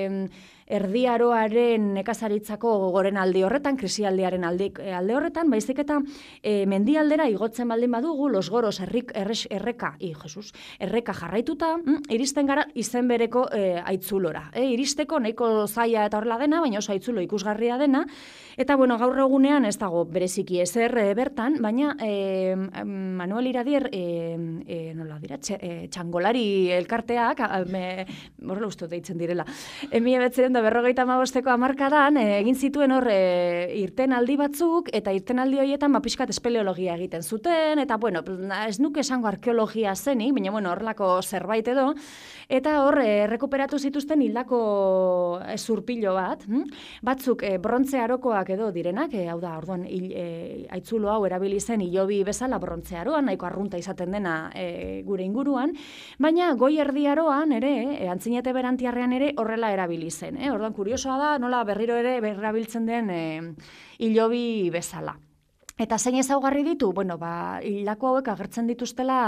erdiaroaren nekazaritzako goren aldi horretan, krisialdiaren aldi, alde horretan, baizik eta e, mendialdera igotzen baldin badugu, los goros errik, erres, erreka, i, Jesus, erreka jarraituta, mm, iristen gara izen bereko e, aitzulora. E, iristeko nahiko zaila eta horrela dena, baina oso aitzulo ikusgarria dena, eta, bueno, gaur egunean ez dago bereziki ezer e, bertan, baina e, Manuel Iradier e, e, nola dira, txe, e, txangolari elkarteak, horrela uste deitzen direla, emi ebetzen da berrogeita amabosteko hamarkadan e, egin zituen hor e, irten aldi batzuk, eta irten aldi horietan mapiskat espeleologia egiten zuten, eta bueno, ez nuke esango arkeologia zenik, baina bueno, horrelako zerbait edo, eta hor e, rekuperatu zituzten hildako e, zurpilo bat, hm? batzuk e, brontze arokoak edo direnak, e, hau da, orduan, il, e, aitzulo hau erabili zen hilobi bezala brontze aroan, nahiko arrunta izaten dena e, gure inguruan, baina goi erdi aroan ere, e, antzinete berantiarrean ere horrela erabili zen. Eh? Orduan, kuriosoa da, nola berriro ere erabiltzen den e, hilobi bezala. Eta zein ezaugarri ditu? Bueno, ba, hildako hauek agertzen dituztela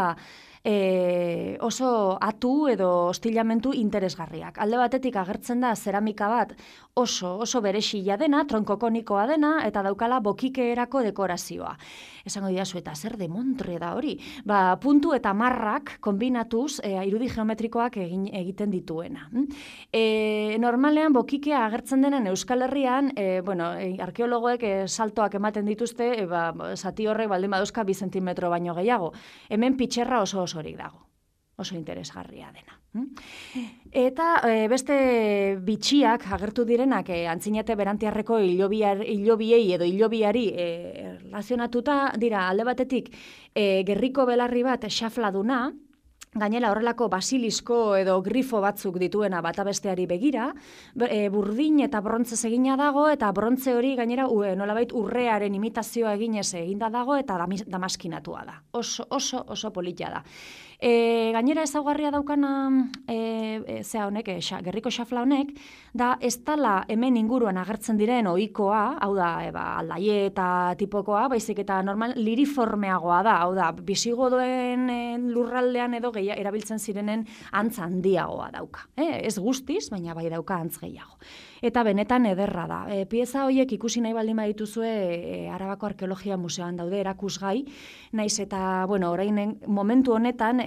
E, oso atu edo ostilamentu interesgarriak. Alde batetik agertzen da zeramika bat oso oso berexila dena, tronkokonikoa dena, eta daukala bokikeerako dekorazioa. Esango didazu, eta zer demontre da hori? Ba, puntu eta marrak kombinatuz e, irudi geometrikoak egin, egiten dituena. E, normalean bokikea agertzen denen Euskal Herrian, e, bueno, e, arkeologoek e, saltoak ematen dituzte, e, ba, zati horrek baldin baduzka bi zentimetro baino gehiago. Hemen pitxerra oso osorik dago, oso interesgarria dena. Eta e, beste bitxiak agertu direnak e, antzinete berantiarreko hilobiar, hilobiei edo hilobiari e, relazionatuta dira alde batetik e, gerriko belarri bat xafladuna, gainera horrelako basilisko edo grifo batzuk dituena bata besteari begira, e, burdin eta brontze egina dago, eta brontze hori gainera u, nolabait urrearen imitazioa eginez eginda dago, eta damaskinatua da. Oso, oso, oso polita da. E, gainera ezaugarria daukana e, e, zea honek, e, xa, gerriko xafla honek, da ez dala hemen inguruan agertzen diren ohikoa, hau da, e, ba, aldaie eta tipokoa, baizik eta normal liriformeagoa da, hau da, bisigodoen e, lurraldean edo gehiago erabiltzen zirenen antz handiagoa dauka. E, ez guztiz, baina bai dauka antz gehiago. Eta benetan ederra da. E, pieza horiek ikusi nahi baldin badituzue e, Arabako Arkeologia Museoan daude erakusgai, naiz eta, bueno, orain momentu honetan e,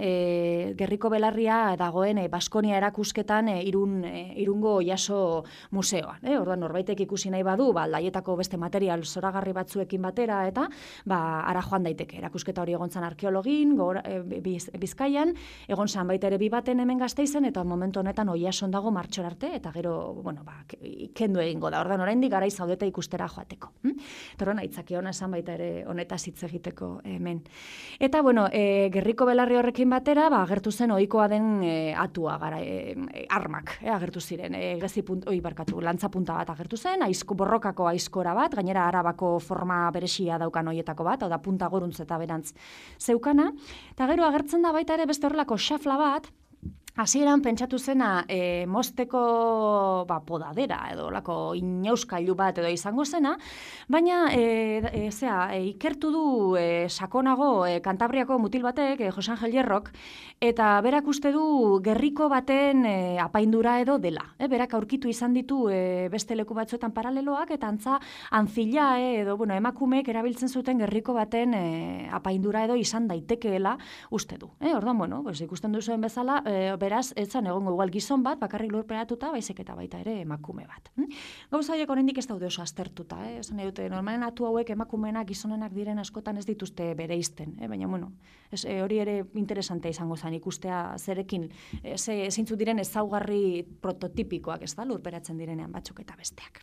e, Gerriko Belarria dagoen e, Baskonia erakusketan e, irun, e, Irungo Oiaso museoan. E, orduan norbaitek ikusi nahi badu, ba, laietako beste material zoragarri batzuekin batera, eta ba, ara joan daiteke. Erakusketa hori egon zan arkeologin, gora, e, biz, Bizkaian, egon zan baita ere bi baten hemen Gasteizen, eta momentu honetan Oiason dago martxor arte, eta gero, bueno, ba, kendu egingo da. Orduan oraindik garai zaudeta ikustera joateko. Hm? Eta orduan, aitzaki hona esan baita ere honetaz hitz egiteko hemen. Eta, bueno, e, Gerriko Belarri horrekin batera, ba, agertu zen ohikoa den e, atua, gara, e, e, armak, e, agertu ziren, e, gezi punt, oi, barkatu, lantza punta bat agertu zen, aizko, borrokako aizkora bat, gainera Arabako forma beresia daukan hoietako bat, hau da punta goruntz eta berantz zeukana, eta gero agertzen da baita ere beste horrelako xafla bat, hasieran pentsatu zena e, mozteko ba, podadera edo lako inauskailu bat edo izango zena, baina e, e, zera, e, ikertu du e, sakonago e, Kantabriako mutil batek, e, Jose Angel Hierrok, eta berak uste du gerriko baten e, apaindura edo dela. E, berak aurkitu izan ditu e, beste leku batzuetan paraleloak, eta antza antzila e, edo bueno, emakumeek erabiltzen zuten gerriko baten e, apaindura edo izan daitekeela uste du. E, orduan, bueno, pues, ikusten duzuen bezala, e, beraz, ez zan egongo igual gizon bat, bakarrik lurperatuta, baizik eta baita ere emakume bat. Hm? Gauza horiek oraindik ez daude oso aztertuta, eh? Esan nahi dute, normalen atu hauek emakumenak gizonenak diren askotan ez dituzte bereizten, eh? Baina, bueno, ez, e, hori ere interesantea izango zen ikustea zerekin, e, ze, zintzu diren ezaugarri prototipikoak, ez da, lurperatzen direnean batzuk eta besteak.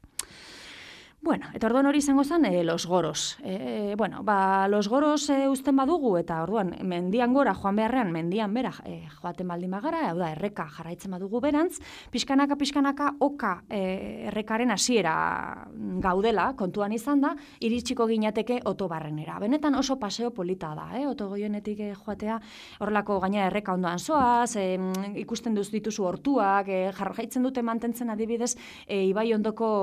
Bueno, eta orduan hori izango zen, e, Los Goros. E, bueno, ba, Los Goros e, uzten badugu, eta orduan, mendian gora, joan beharrean, mendian bera e, joaten baldin bagara, hau da, erreka jarraitzen badugu berantz, pixkanaka, pixkanaka, oka e, errekaren hasiera gaudela, kontuan izan da, iritsiko ginateke Otobarrenera. Benetan oso paseo polita da, eh? Otogoienetik e, joatea, horrelako gaina erreka ondoan zoaz, e, ikusten duz dituzu hortuak, e, jarraitzen dute mantentzen adibidez, e, ibai ondoko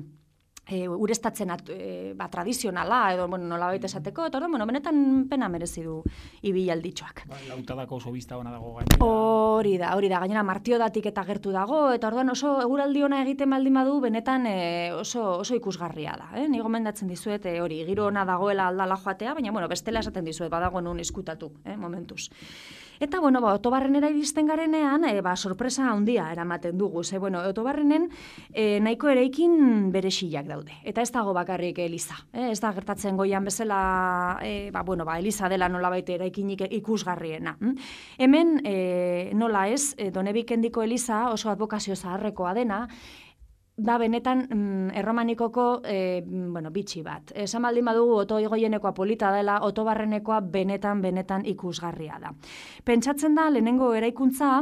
E, urestatzen at, e, ba, tradizionala, edo bueno, nola baita esateko, eta bueno, benetan pena merezi du ibialditxoak. Ba, lautadako oso bizta ona dago gainera. Hori da, hori da, gainera martiodatik eta gertu dago, eta orduan oso eguraldi ona egiten baldin badu, benetan e, oso, oso ikusgarria da. Eh? Ni gomendatzen dizuet, e, hori, giro ona dagoela aldala joatea, baina bueno, bestela esaten dizuet, badago nun izkutatu, eh, momentuz. Eta, bueno, ba, Otobarrenera iristen garenean, e, ba, sorpresa handia eramaten dugu. Ze, bueno, Otobarrenen e, nahiko eraikin berexiak daude. Eta ez dago bakarrik eliza. E, ez da gertatzen goian bezala, e, ba, bueno, ba, eliza dela nolabait eraikinik ikusgarriena. Hm? Hemen, e, nola ez, e, Donebikendiko eliza oso adbokazio zaharrekoa dena, da benetan mm, erromanikoko e, bueno, bitxi bat. Esan baldin badugu Otogoienekoa polita dela, Otobarrenekoa benetan, benetan ikusgarria da. Pentsatzen da, lehenengo eraikuntza,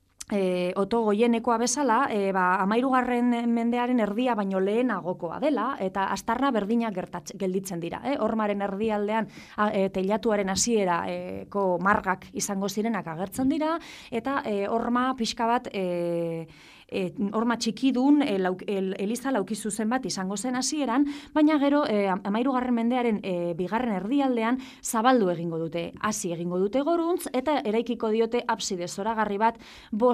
E, Otogoienekoa bezala, e, ba, amairugarren mendearen erdia baino lehenagokoa dela, eta astarna berdinak gertatz, gelditzen dira. Eh? Hormaren erdialdean a, e, teilatuaren hasierako margak izango zirenak agertzen dira, eta e, horma pixka bat e, e, horma txikidun e, lauk, el, eliza laukizu zen bat izango zen hasieran, baina gero e, amairugarren mendearen e, bigarren erdialdean zabaldu egingo dute, hasi egingo dute goruntz, eta eraikiko diote abside zoragarri bat, bost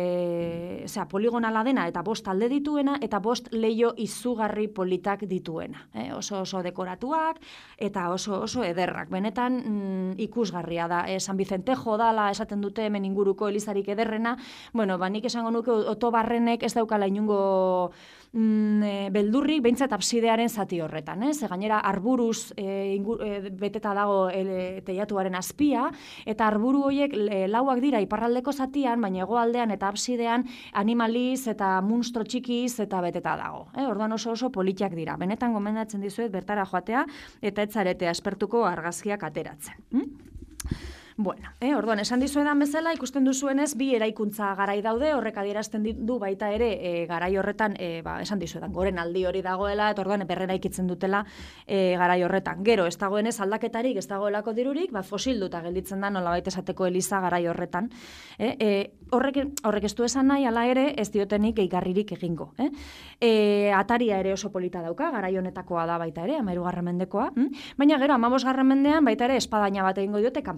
E, zera, poligonala dena eta bost alde dituena eta bost leio izugarri politak dituena. E, oso oso dekoratuak eta oso oso ederrak. Benetan mm, ikusgarria da. E, San Vicente jodala esaten dute hemen inguruko elizarik ederrena. Bueno, ba, nik esango nuke Otobarrenek ez daukala inungo mm, e, beldurrik, behintzat absidearen zati horretan. Eh? Ze gainera arburuz e, ingur, e, beteta dago e, teiatuaren azpia, eta arburu horiek e, lauak dira iparraldeko zatian, baina hegoaldean eta absidean animaliz eta munstro txikiz eta beteta dago. Eh? Orduan oso oso politiak dira. Benetan gomendatzen dizuet bertara joatea eta ez zarete aspertuko argazkiak ateratzen. Hm? Bueno, eh, orduan, esan dizuedan bezala, ikusten duzuenez, bi eraikuntza garai daude, horrek adierazten du baita ere, e, garai horretan, e, ba, esan dizuedan, goren aldi hori dagoela, eta orduan, berrera ikitzen dutela e, garai horretan. Gero, ez dagoenez aldaketarik, ez dagoelako dirurik, ba, fosilduta gelditzen da, nolabait esateko eliza garai horretan. E, e, horrek, horrek ez du esan nahi, ala ere, ez diotenik gehigarririk egingo. Eh? E, ataria ere oso polita dauka, garai honetakoa da baita ere, hamahirugarren mendekoa, hm? Baina gero, hamabosgarren mendean, baita ere, espadaina bat egingo diote, kanpaiak zintzen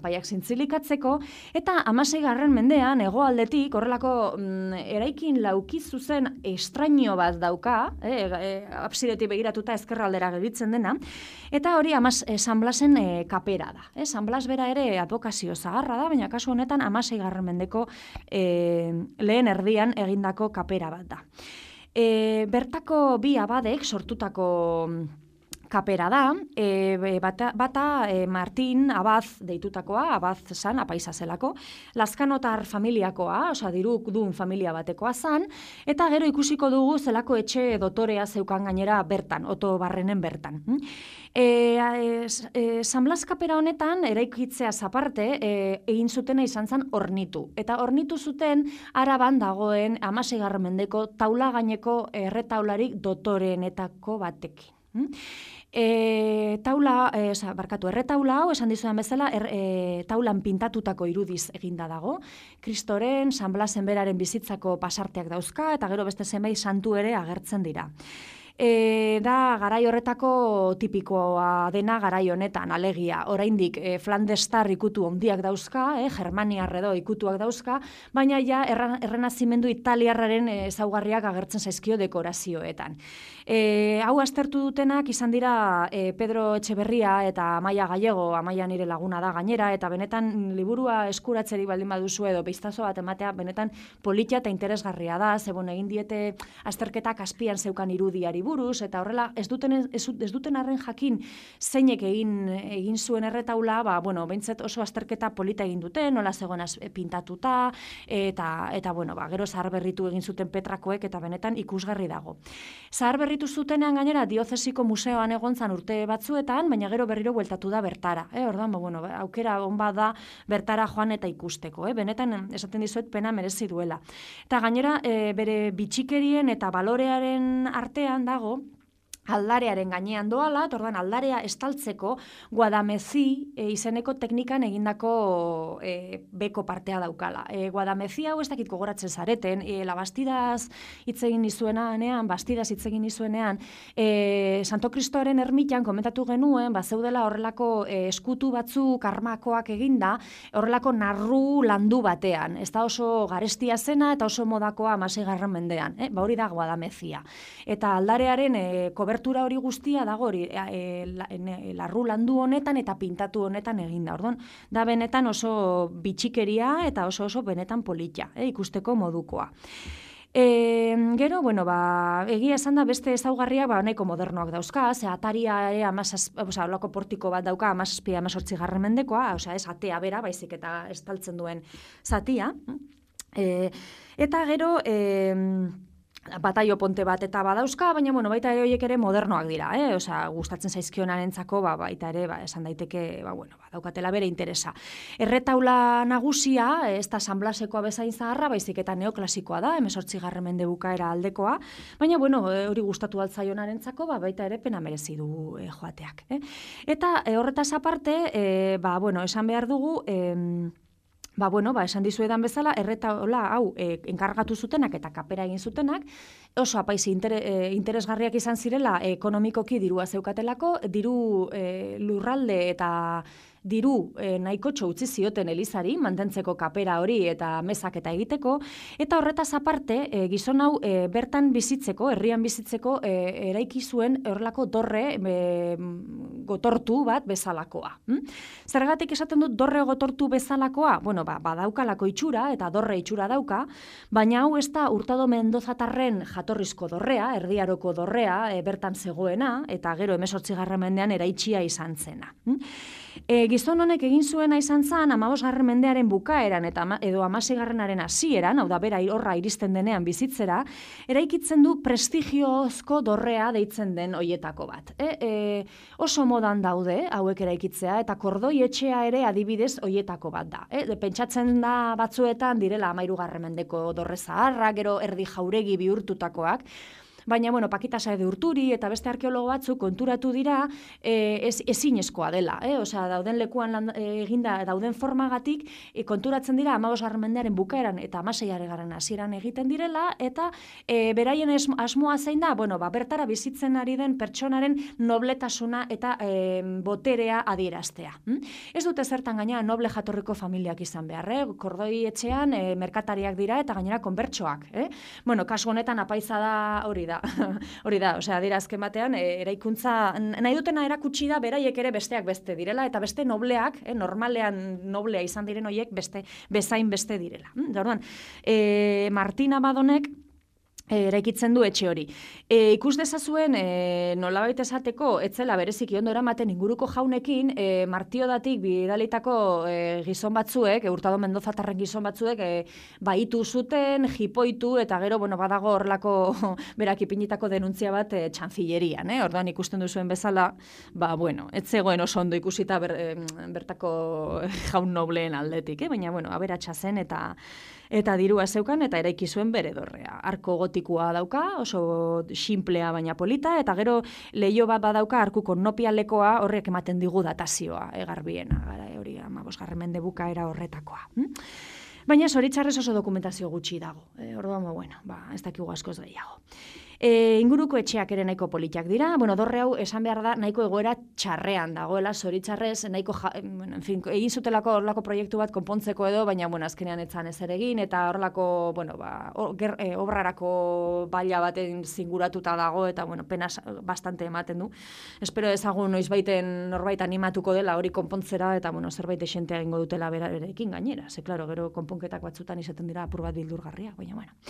zilikatzeko, eta hamaseigarren mendean hegoaldetik horrelako mm, eraikin laukizu zen estraño bat dauka, eh, e, absidetik begiratuta ezkerraldera gelditzen dena, eta hori Amas, e, San Blasen e, kapera da. Eh? San Blas bera ere advokazio zaharra da, baina kasu honetan hamaseigarren mendeko e, lehen erdian egindako kapera bat da. E, bertako bi abadek sortutako kapera da, e, bata, bata e, Martin Abaz deitutakoa, Abaz zan, apaiza zelako, Lazkanotar familiakoa, oza, dirudun familia batekoa zan, eta gero ikusiko dugu zelako etxe dotorea zeukan gainera bertan, Oto Barrenen bertan. E, e, e, San Blas kapera honetan, eraikitzeaz aparte, e, egin zutena izan zen ornitu. Eta ornitu zuten Araban dagoen hamaseigarren mendeko taula gaineko erretaularik dotoreenetako batekin. E, taula, e, oza, barkatu, erretaula hau, esan dizudan bezala, er, e, taulan pintatutako irudiz eginda dago. Kristoren, San Blasen beraren bizitzako pasarteak dauzka, eta gero beste zenbait santu ere agertzen dira. E, da garai horretako tipikoa dena garai honetan, alegia, oraindik e, Flandestar ikutu ondiak dauzka, e, Germaniar edo ikutuak dauzka, baina ja erra, errenazimendu italiarraren ezaugarriak agertzen zaizkio dekorazioetan. E, hau aztertu dutenak izan dira e, Pedro Etxeberria eta Amaia Gallego, Amaia nire laguna da gainera, eta benetan liburua eskuratzeri baldin baduzu edo piztazo bat ematea benetan politia eta interesgarria da, zebon egin diete azterketak azpian zeukan irudiari buruz, eta horrela ez duten ez, ez duten arren jakin zeinek egin egin zuen erretaula, ba bueno, behintzat oso azterketa polita egin dute, nola zegoen pintatuta, eta eta bueno, ba gero zaharberritu egin zuten Petrakoek eta benetan ikusgarri dago. Zaharberritu zutenean gainera diozesiko museoan egontzan urte batzuetan, baina gero berriro bueltatu da bertara, eh? Orduan, ba bueno, aukera on bada bertara joan eta ikusteko, eh? Benetan esaten dizuet pena merezi duela. Eta gainera e, bere bitxikerien eta balorearen artean dago aldarearen gainean doala, orduan aldarea estaltzeko guadamezi e, izeneko teknikan egindako e, beko partea daukala. E, guadamezi hau ez dakit gogoratzen zareten, e, la Bastidaz hitz egin izuenean, Bastidaz hitz egin izuenean, e, Santo Kristoren ermitan komentatu genuen, ba zeudela horrelako e, eskutu batzuk armakoak eginda, horrelako narru landu batean. Ez da oso garestia zena eta oso modakoa hamaseigarren mendean, eh? Ba hori da guadamezia. Eta aldarearen e, kobertura hori guztia dago hori e, la, e, larru landu honetan eta pintatu honetan eginda. Orduan, da benetan oso bitxikeria eta oso oso benetan politia, eh, ikusteko modukoa. E, gero, bueno, ba, egia esan da beste ezaugarriak ba, nahiko modernoak dauzka, ze ataria ere amazaz, oza, olako portiko bat dauka amazazpi amazortzigarren mendekoa, oza, ez atea bera, baizik eta estaltzen duen zatia. E, eta gero, e, bataio ponte bat eta badauzka, baina bueno, baita ere horiek ere modernoak dira, eh? Osea, gustatzen zaizkionarentzako, ba baita ere, ba esan daiteke, ba bueno, ba daukatela bere interesa. Erretaula nagusia, ez da San Blasekoa bezain zaharra, baizik eta neoklasikoa da, hemezortzigarren mende bukaera aldekoa, baina bueno, hori gustatu altzaionarentzako, ba baita ere pena merezi du eh, joateak, eh? Eta eh, horretaz aparte, eh, ba bueno, esan behar dugu, eh, Ba, bueno, ba, esan dizuedan bezala, erretaula hau e, enkargatu zutenak eta kapera egin zutenak, oso apaizi inter, e, interesgarriak izan zirela e, ekonomikoki dirua zeukatelako, diru e, lurralde eta diru e, nahiko utzi zioten Elizari, mantentzeko kapera hori eta mezak eta egiteko, eta horretaz aparte, e, gizon hau e, bertan bizitzeko, herrian bizitzeko, e, eraiki zuen horrelako dorre e, gotortu bat bezalakoa. Hm? Zergatik esaten dut dorre gotortu bezalakoa? Bueno, ba, badaukalako itxura, eta dorre itxura dauka, baina hau ez da Hurtado Mendozatarren jatorrizko dorrea, erdiaroko dorrea, e, bertan zegoena, eta gero hemezortzigarren mendean eraitsia izan zena. Hm? E, gizon honek egin zuena izan zen hamabosgarren mendearen bukaeran eta ama, edo hamaseigarrenaren hasieran, hau da bera horra iristen denean bizitzera, eraikitzen du prestigiozko dorrea deitzen den hoietako bat. E, e, oso modan daude hauek eraikitzea eta Kordoi etxea ere adibidez hoietako bat da. E, de, pentsatzen da batzuetan direla hamahirugarren mendeko dorre zaharra, gero erdi jauregi bihurtutakoak, baina, bueno, Pakita Saede Urturi eta beste arkeologo batzuk konturatu dira e, ez, ezinezkoa dela, eh? Osea, dauden lekuan lan, e, eginda, dauden formagatik, e, konturatzen dira hamabosgarren mendearen bukaeran eta hamaseigarren hasieran egiten direla, eta e, beraien es, asmoa zein da, bueno, ba, bertara bizitzen ari den pertsonaren nobletasuna eta e, boterea adieraztea. Hm? Ez dute zertan gaina noble jatorriko familiak izan behar, eh? Kordoi etxean e, merkatariak dira eta gainera konbertsoak, eh? Bueno, kasu honetan apaiza da hori da, hori da, osea, dira azken batean, e, eraikuntza, nahi dutena erakutsi da beraiek ere besteak beste direla, eta beste nobleak, eh, normalean noblea izan diren horiek beste, bezain beste direla. Hm? Orduan, e, Martin Abadonek eraikitzen du etxe hori. E, ikus dezazuen, e, nolabait esateko, etzela bereziki ondo eramaten inguruko jaunekin, e, Martiodatik bidalitako e, gizon batzuek, e, Hurtado Mendozatarren gizon batzuek, e, baitu zuten, jipoitu, eta gero, bueno, badago horrelako berak ipinitako denuntzia bat e, txanzillerian, eh? Orduan ikusten duzuen bezala, ba, bueno, ez zegoen oso ondo ikusita ber, e, bertako jaun nobleen aldetik, eh? Baina, bueno, aberatsa zen eta eta dirua zeukan eta eraiki zuen bere dorrea. Arko gotikoa dauka, oso xinplea baina polita, eta gero leiho bat badauka arkuko nopialekoa horrek ematen digu datazioa, egarbiena, gara hori hamabosgarren mende bukaera horretakoa. Hm? Baina zoritxarrez oso dokumentazio gutxi dago. E, orduan, bueno, ba, ez dakigu askoz gehiago. E, inguruko etxeak ere nahiko politak dira, bueno, dorre hau esan behar da nahiko egoera txarrean dagoela, zoritxarrez, nahiko, ja, bueno, en fin, egin zutelako horrelako proiektu bat konpontzeko edo, baina, bueno, azkenean etzan ezer egin, eta horrelako, bueno, ba, or, ger, e, obrarako baila baten zinguratuta dago, eta, bueno, pena bastante ematen du. Espero ezagun noizbaiten norbait animatuko dela hori konpontzera, eta, bueno, zerbait esentea egingo dutela berarekin gainera, ze, klaro, gero konponketak batzutan izaten dira apur bat bildurgarria, baina, bueno.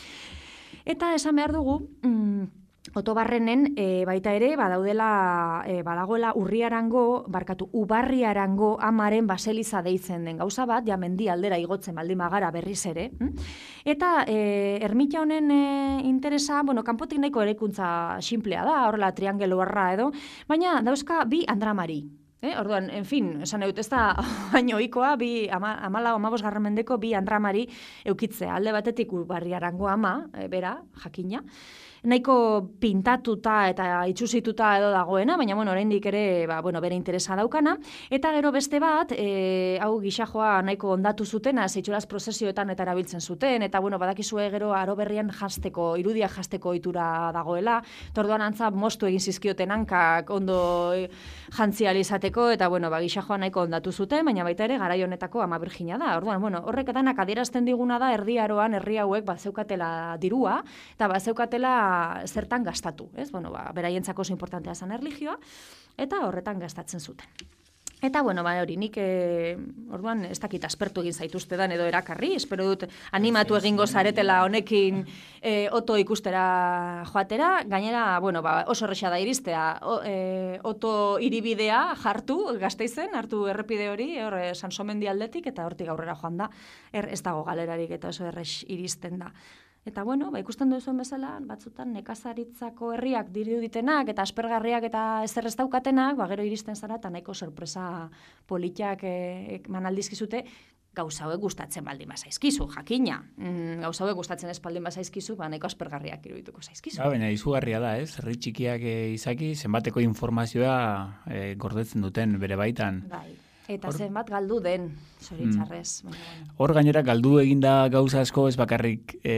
Eta esan behar dugu, mm, Otobarrenen e, baita ere, badaudela, e, badagoela urriarango, barkatu, ubarriarango amaren baseliza deitzen den gauza bat, ja mendi aldera igotzen baldin bagara berriz ere. Hm? Eta e, ermita honen e, interesa, bueno, kanpotik nahiko eraikuntza xinplea da, horrela triangelo barra edo, baina dauzka bi andramari. Eh, orduan, en fin, esan egut, ez da baino ohikoa bi ama, amala amabosgarren mendeko bi andramari eukitzea. Alde batetik ubarriarango ama, e, bera, jakina, nahiko pintatuta eta itxusituta edo dagoena, baina bueno, oraindik ere ba, bueno, bere interesa daukana, eta gero beste bat, e, hau gisajoa nahiko ondatu zutena, zeitxuraz prozesioetan eta erabiltzen zuten, eta bueno, badakizue gero aro berrian jasteko, irudia jasteko ohitura dagoela, torduan antza mostu egin zizkioten hankak ondo jantzializateko, eta bueno, ba, gisajoa nahiko ondatu zuten, baina baita ere garai honetako ama Virginia da. Orduan, bueno, horrek danak adierazten diguna da erdi aroan herri hauek bazeukatela dirua, eta bazeukatela zertan gastatu, ez? Bueno, ba, beraientzako oso importantea zen erlijioa, eta horretan gastatzen zuten. Eta, bueno, ba, hori, nik, e, orduan, ez dakit aspertu egin zaituztedan edo erakarri, espero dut animatu egingo zaretela honekin e, oto ikustera joatera, gainera, bueno, ba, oso erresa da iristea, o, e, oto iribidea jartu, Gasteizen, hartu errepide hori, hor, e, Sansomendi aldetik, eta hortik aurrera joan da, er, ez dago galerarik eta oso erres iristen da. Eta, bueno, ba, ikusten duzuen bezala, batzutan nekazaritzako herriak diruditenak eta aspergarriak eta ezer ez daukatenak, ba, gero iristen zara eta nahiko sorpresa politiak e, manaldizkizute, gauza hauek gustatzen baldin bazaizkizu, jakina. Mm, gauza hauek gustatzen ez baldin bazaizkizu, ba, nahiko aspergarriak irudituko zaizkizu. Ba, baina izugarria da, ez? Herri txikiak e, izaki, zenbateko informazioa e, gordetzen duten bere baitan. Bai. Eta zenbat galdu den, zoritxarrez. Mm. Hor gainera galdu eginda gauza asko ez bakarrik e,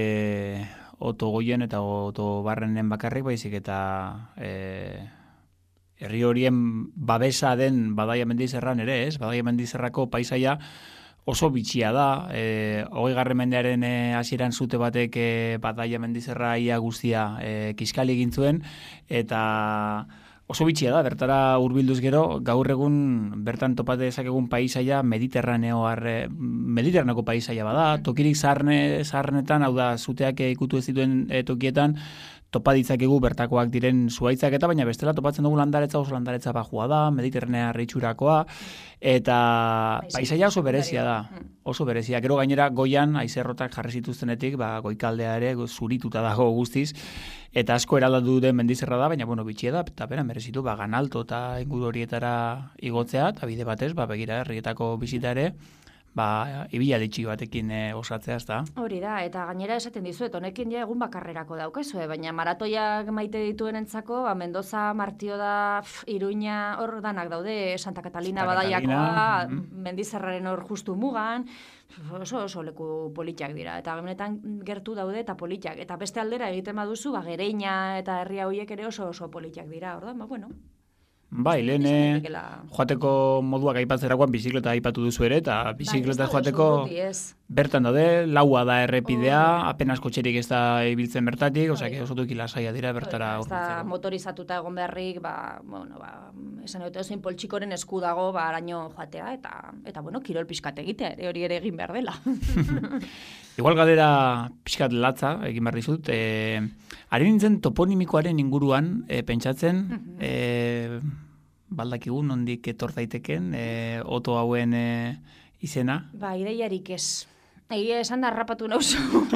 Oto Goien eta Oto Barrenen bakarrik, baizik eta e, herri horien babesa den Badaia Mendizerran ere, ez? Badaia Mendizerrako paisaia oso bitxia da, e, hogeigarren mendearen e, hasieran zute batek e, Badaia Mendizerra ia guztia e, kiskali egin zuen, eta oso bitxia da, bertara hurbilduz gero, gaur egun bertan topate dezakegun paisaia mediterraneo arre, mediterraneoko paisaia bada, tokirik zaharne, zaharnetan, hau da, zuteak ikutu ez dituen e, tokietan, topa ditzakegu bertakoak diren zuaitzak eta, baina bestela topatzen dugu landaretza, oso landaretza bajua da, mediterranea ritxurakoa, eta paisaia oso berezia da, oso berezia. Gero gainera goian, aizerrotak jarri zituztenetik, ba, goikaldea ere zurituta dago guztiz, eta asko eraldatu den mendizerra da, baina bueno, bitxia da, eta bera merezitu, ba, Ganalto eta inguru horietara igotzea, eta bide batez, ba, begira herrietako bizita ere, ba, ibilaldi txiki batekin e, osatzea, ezta? Hori da, eta gainera esaten dizuet, honekin ja egun bakarrerako daukazue, baina maratoiak maite dituenentzako, ba, Mendoza, Martio da, pff, Iruña, hor danak daude, Santa Catalina Santa badaiakoa, Catalina, mm. Mendizerraren hor justu mugan, oso oso leku politxak dira, eta benetan gertu daude eta politxak, eta beste aldera egiten baduzu, ba, Gereina eta herria horiek ere oso oso politxak dira, orduan, ba, bueno. Bai, lehen joateko moduak aipatzerakoan bizikleta aipatu duzu ere, eta bizikleta joateko bertan daude, laua da errepidea, oh, apenas kotxerik ez da ibiltzen bertatik, osea, que oso duki lasaia dira bertara urbitzeko. Ez da motorizatuta egon beharrik, ba, bueno, ba, esan dute ozein poltsikoren esku dago, ba, araño joatea, eta, eta bueno, kirol pixkat egitea, ere hori ere egin behar dela. Igual galdera pixkat latza, egin behar dizut, e, ari nintzen toponimikoaren inguruan e, pentsatzen, e, baldakigu nondik etor daiteken, e, oto hauen e, izena? Ba, ideiarik ez. Egia esan da harrapatu nauzu.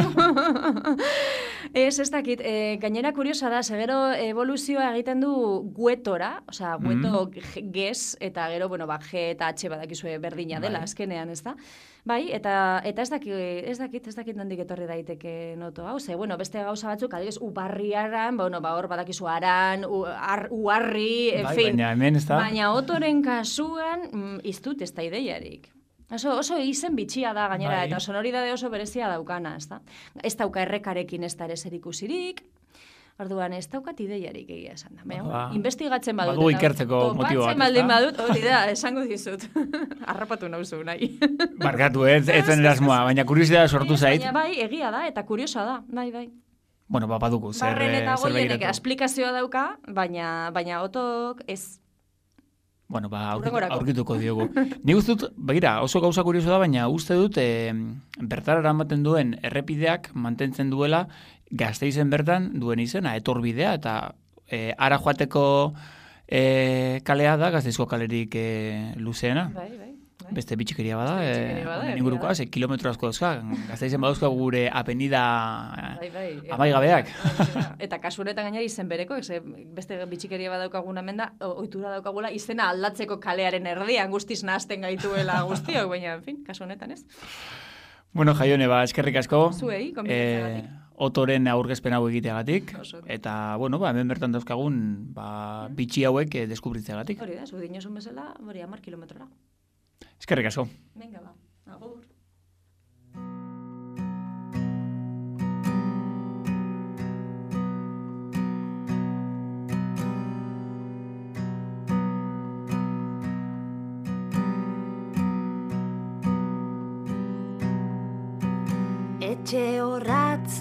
Ez, ez dakit, e, gainera kuriosa da, segero evoluzioa egiten du guetora, osea, gueto mm. gez, eta gero, bueno, ba, G eta H badakizue berdina dela, bai. Azkenean, ez da? Bai, eta, eta ez dakit, ez dakit, ez dakit nondik etorri daiteke noto hau, ze, bueno, beste gauza batzuk, adibidez, ubarriaran, bueno, ba, hor badakizu aran, u, ar, uarri, en bai, fin. Baina hemen, ez da? Baina otoren kasuan, mm, iztut ez da ideiarik. Oso, oso izen bitxia da gainera, bai. Eta sonoridade oso berezia daukana, ez da? Ez dauka errekarekin ez da ere zerikusirik, orduan ez daukat ideiarik egia esan da. Ba, investigatzen badut. Badu ikertzeko motiboak, ez da? Baldin badut, hori da, esango dizut. Harrapatu nauzu nahi. Barkatu, ez, ez zen erasmoa, baina kuriosidad sortu zait. Baina bai, egia da, eta kuriosa da, bai, bai. Bueno, ba, badugu, zer, Barren eta zer goienek esplikazioa dauka, baina, baina otok ez. Bueno, ba, aurkituko diogu. Ni uste dut, begira, oso gauza kurioso da, baina uste dut e, bertara eramaten duen errepideak mantentzen duela Gasteizen bertan duen izena, etorbidea, eta e, ara joateko e, kalea da, Gasteizko kalerik e, luzeena. Bai, bai. Beste bitxikeria bada, e, ingurukoa, ze kilometro asko dauzka, Gasteizen badauzka gure apenida bai, bai, amaigabeak. Eta kasu honetan gainera izen bereko, ze beste bitxikeria badaukagun hemen da, ohitura daukagula izena aldatzeko kalearen erdian guztiz nahazten gaituela guztiok, baina, en fin, kasu honetan ez. Bueno, Jaione, ba, eskerrik asko. Zuei, konbinatzagatik. E, otoren aurkezpen hau egiteagatik, eta, bueno, ba, hemen bertan dauzkagun, ba, bitxi hauek e, deskubritzeagatik. Hori da, zu dinosun bezala, hori hamar kilometrora. Eskerrik asko. Venga, ba. Agur. Etxe horratz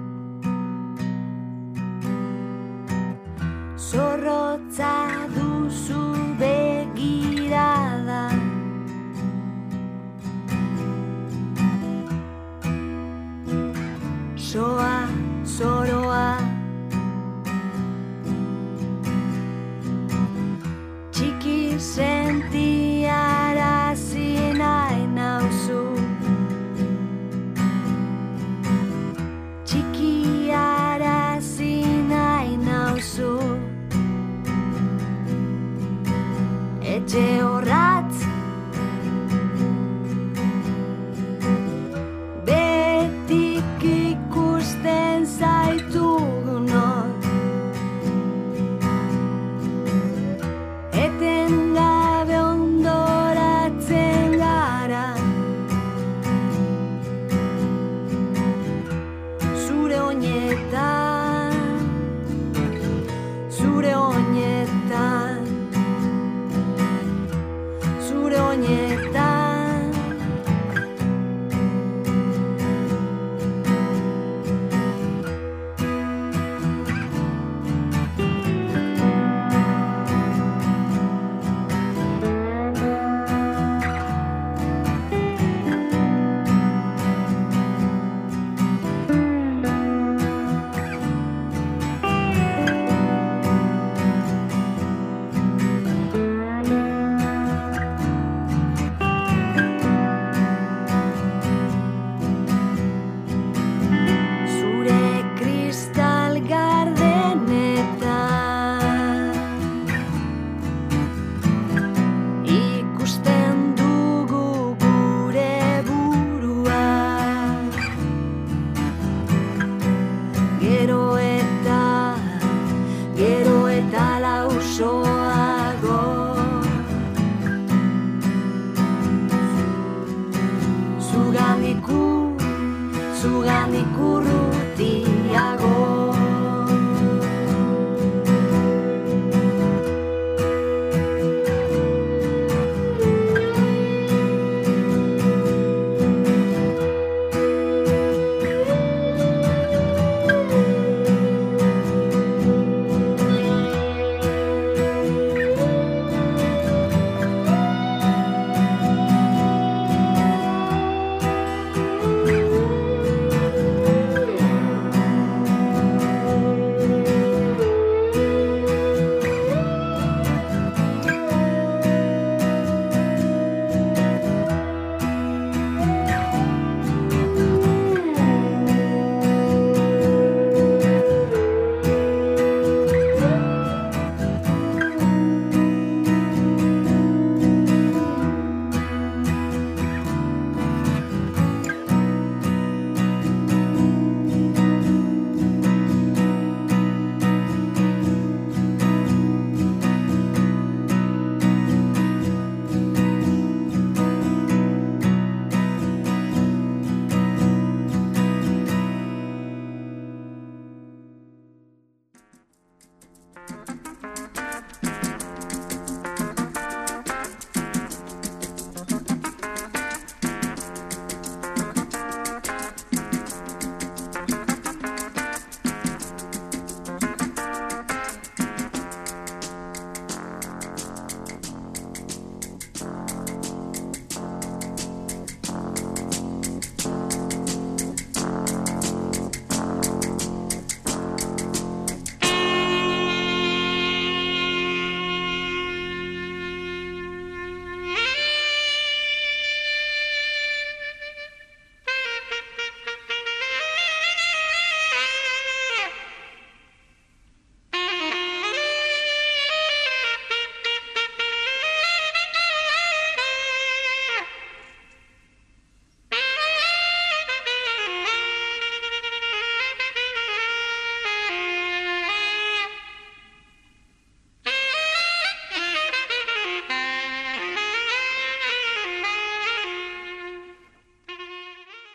zorrotza duzu begirada soa, zoroa txiki sentiarazi nahi nauzu txikiarazi nahi nauzu etxe horratz betik ikusten zaitugunok eten gabe ondoratzen gara zure oinetan zure oinetan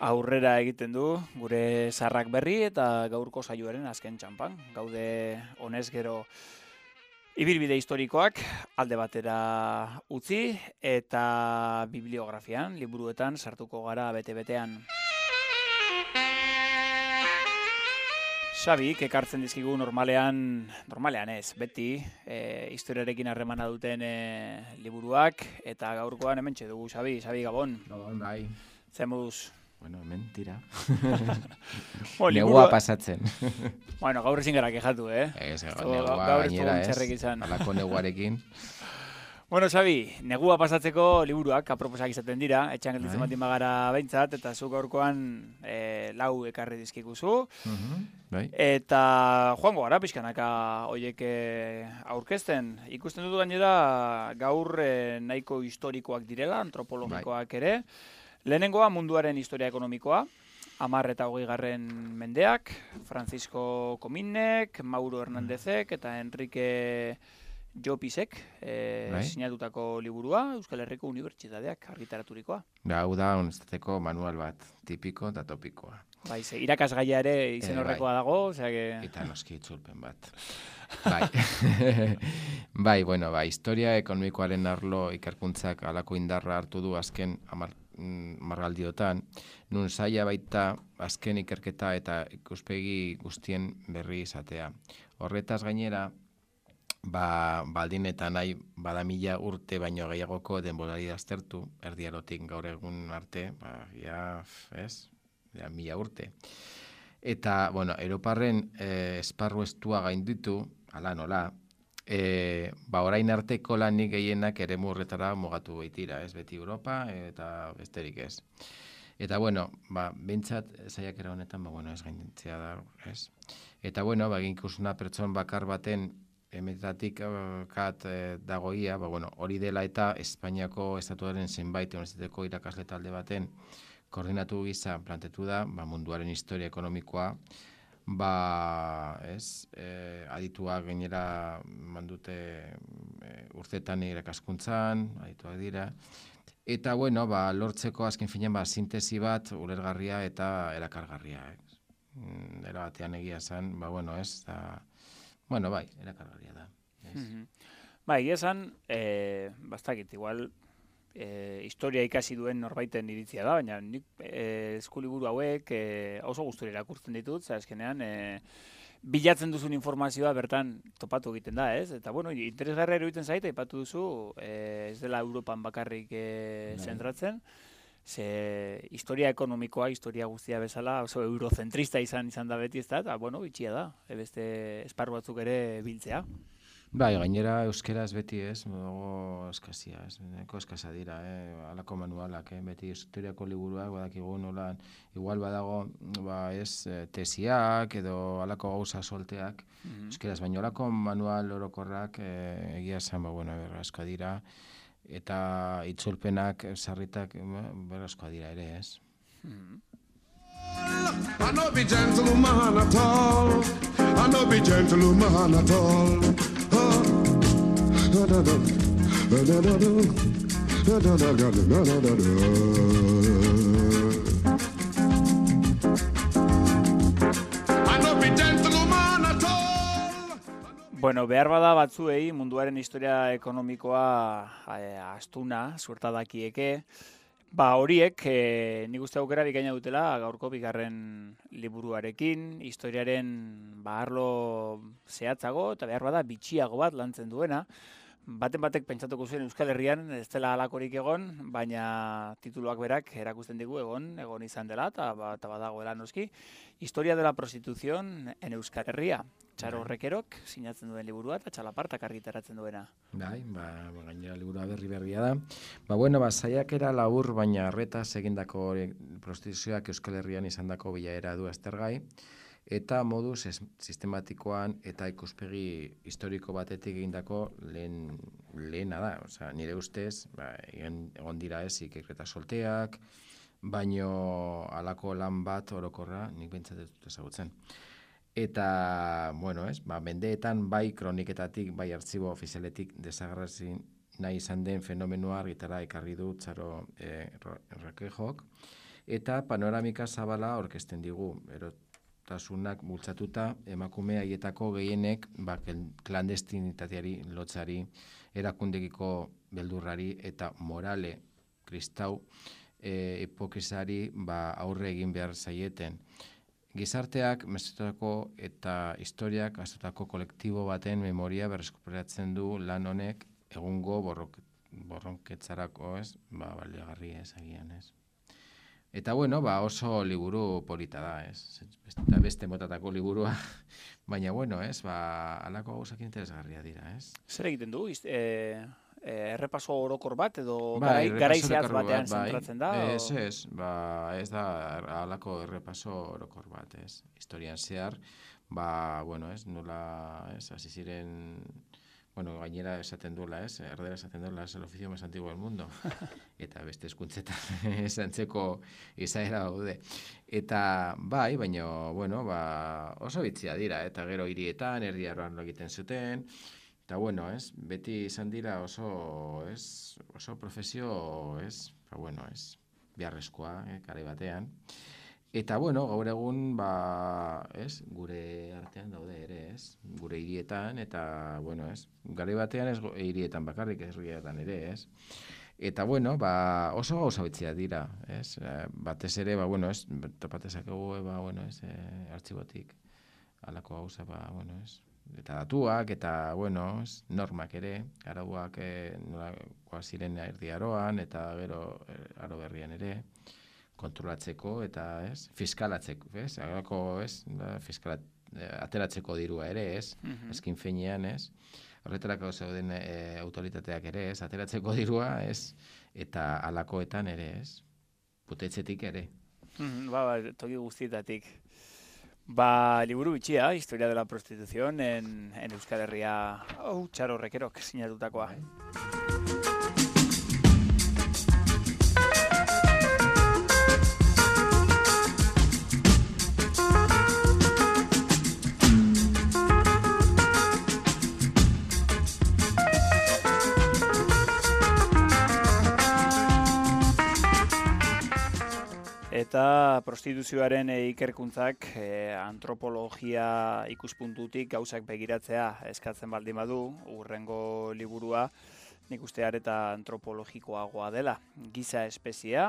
Aurrera egiten du gure zarrak berri eta gaurko saioaren azken txampan. Gaude honez gero ibilbide historikoak alde batera utzi eta bibliografian, liburuetan sartuko gara bete-betean. Xabik ekartzen dizkigu normalean, normalean ez, beti, e, historiarekin harremana duten e, liburuak eta gaurkoan hementxe dugu, Xabi, Xabi Gabon. Gabon, bai. Zemuz. Bueno, hemen, tira. Bueno, negua pasatzen. Bueno, gaur ezin gara kejatu, eh? Ez, Esto, negua gaur ez gainera dugun ez, txerrek izan. alako neguarekin. Bueno, Xabi, negua pasatzeko liburuak aproposak izaten dira, etxan gelditzen Bai. batin bagara behintzat, eta zu gaurkoan e, lau ekarri dizkiguzu. Mhm, bai. Eta joango gara pixkanaka hoiek e, aurkezten. Ikusten dut gainera gaur e, nahiko historikoak direla, antropologikoak ere. Lehenengoa munduaren historia ekonomikoa, hamar eta hogei garren mendeak, Francisco Cominek, Mauro Hernandezek eta Enrique Jopisek e, Bai. sinatutako liburua, Euskal Herriko Unibertsitateak argitaraturikoa. Da, hau da, honeztateko manual bat, tipiko eta topikoa. Bai, ze, irakasgaia ere izen Eh, bai. horrekoa dago, osea que... Eta noski itzulpen bat. Bai. Bai, bueno, bai, historia ekonomikoaren arlo ikerkuntzak alako indarra hartu du azken amar, margaldiotan, nun zaila baita azken ikerketa eta ikuspegi guztien berri izatea. Horretaz gainera, ba, baldin eta nahi bada mila urte baino gehiagoko denborari aztertu, erdiarotik gaur egun arte, ba, ja, ez, ja, mila urte. Eta, bueno, Europarren eh, esparru estua gainditu, ala nola, e, ba, orain arteko lanik gehienak eremu horretara mugatu baitira, ez, beti Europa eta besterik ez. Eta, bueno, ba, bintzat, saiakera honetan, ba, bueno, ez gainditzea da, ez. Eta, bueno, ba, ginkusuna pertson bakar baten emetatik uh, kat eh, dagoia, ba, bueno, hori dela eta Espainiako estatuaren zenbait unibertsitateko irakasle talde baten koordinatu gisa plantetu da, ba, munduaren historia ekonomikoa, ba, ez, eh, adituak gainera mandute eh, urtetan irakaskuntzan, adituak dira, eta, bueno, ba, lortzeko azken finean, ba, sintesi bat ulergarria eta erakargarria, eh? Mm, era batean egia zen, ba, bueno, ez, da, bueno, bai, erakargarria da. Ez. Mhm. Bai, egia esan, e, bastakit, igual, e, historia ikasi duen norbaiten iritzia da, baina nik e, eskuliburu hauek e, oso gustura irakurtzen ditut, za eskenean, e, bilatzen duzun informazioa bertan topatu egiten da, ez? Eta, bueno, interesgarria iruditzen zait, aipatu duzu, e, ez dela Europan bakarrik e, zentratzen, ze historia ekonomikoa, historia guztia bezala, oso eurozentrista izan izan da beti, ez da, eta, bueno, bitxia da, e, beste esparru batzuk ere biltzea. Bai, gainera euskeraz beti ez, dago eskazia, ez, neko eskaza dira, eh, alako manualak, eh, beti historiako liburuak, badakigu nolan, igual badago, ba, ez, tesiak edo alako gauza solteak, Mhm. euskeraz, baina alako manual orokorrak eh, egia esan, ba, bueno, berrazkoa dira, eta itzulpenak, sarritak, berrazkoa dira ere, ez. Mhm. I no be gentleman at all. I no be gentleman at all. Oh. Da, da, da. Da, da, da, da. Da, da, da, da, da, da, da, da. I no be gentleman at all. Bueno, behar bada batzuei munduaren historia ekonomikoa e, astuna, suertadakieke, ba horiek e, nik uste aukera bikaina dutela gaurko bigarren liburuarekin, historiaren ba arlo zehatzago eta behar bada bitxiago bat lantzen duena. Baten batek pentsatuko zuen Euskal Herrian ez dela halakorik egon, baina tituluak berak erakusten digu egon, egon izan dela eta ba, badagoela noski. Historia de la prostitución en Euskal Herria. Txaro Horrekerok sinatzen duen liburua eta Txalapartak argitaratzen duena. Bai, ba, gainera liburua berri berria da. Ba, bueno, ba, saiakera labur, baina arretaz egindako prostituzioak Euskal Herrian izandako bilaera du aztergai, eta modu sistematikoan eta ikuspegi historiko batetik egindako lehen, lehena da. Osea, nire ustez, ba, egon dira ez, ikerketa solteak, baino halako lan bat orokorra nik behintzat ez dut ezagutzen. Eta, bueno, ez, ba, mendeetan bai kroniketatik, bai artxibo ofizialetik desagerrazi nahi izan den fenomenoa argitara ekarri du Txaro eh, Horrekejok. eta panoramika zabala aurkezten digu, erotasunak bultzatuta emakume haietako gehienek ba, klandestinitateari, lotzari, erakundekiko beldurrari eta morale kristau e, hipokrisari ba, aurre egin behar zaieten. Gizarteak, mestutako eta historiak astutako kolektibo baten memoria berreskuratzen du lan honek egungo borrok, borronketzarako, ez? Ba, baliagarri ez agian, ez? Eta bueno, ba, oso liburu polita da, ez? Eta beste motatako liburua, baina bueno, ez? Ba, alako gauzak interesgarria dira, ez? Zer egiten du? Iz, e, e, errepaso orokor bat edo Bai, garai, garai zehatz errepaso batean bat, bai. zentratzen da? Ez, o? ez, ba, ez da alako errepaso orokor bat, ez? Historian zehar, ba, bueno, ez, nola, ez, hasi ziren, bueno, gainera esaten duela, ez, erdera esaten duela, es el oficio más antiguo del mundo. Eta beste hizkuntzetan esantzeko izaera daude. Eta bai, baina, bueno, ba, oso bitzia dira, eta gero hirietan, erdi aroan lo egiten zuten, eta bueno, ez, beti izan dira oso, ez, oso profesio, ez, ba, bueno, ez, beharrezkoa, eh, garai batean. Eta bueno, gaur egun, ba, ez, gure artean daude ere, ez, gure hirietan, eta, bueno, ez, garai batean ez hirietan bakarrik, ez herrietan ere, ez. Eta, bueno, ba, oso gauza bitzia dira, ez, batez ere, ba, bueno, ez, topatezakegu, ba, bueno, ez, e, artxibotik, alako gauza, ba, bueno, ez, eta datuak, eta, bueno, ez, normak ere, arauak e, nolakoa ziren erdi aroan, eta gero e, aro berrian ere, kontrolatzeko eta, ez, fiskalatzeko, ez, agako, ez, da, fiskalat, ateratzeko dirua ere, ez, mm-hmm. eskin feinean, ez, horretarako zeuden e, autoritateak ere, ez, ateratzeko dirua, ez, eta alakoetan ere, ez, putetzetik ere. Mm-hmm, ba, ba, toki guztietatik. Ba, liburu bitxia, Historia de la Prostitución en, en Euskal Herria, hau, Txaro Rekerok sinatutakoa. Eta prostituzioaren e, ikerkuntzak e, antropologia ikuspuntutik gauzak begiratzea eskatzen baldin badu, urrengo liburua nik uste areta antropologikoagoa dela. Giza espeziea,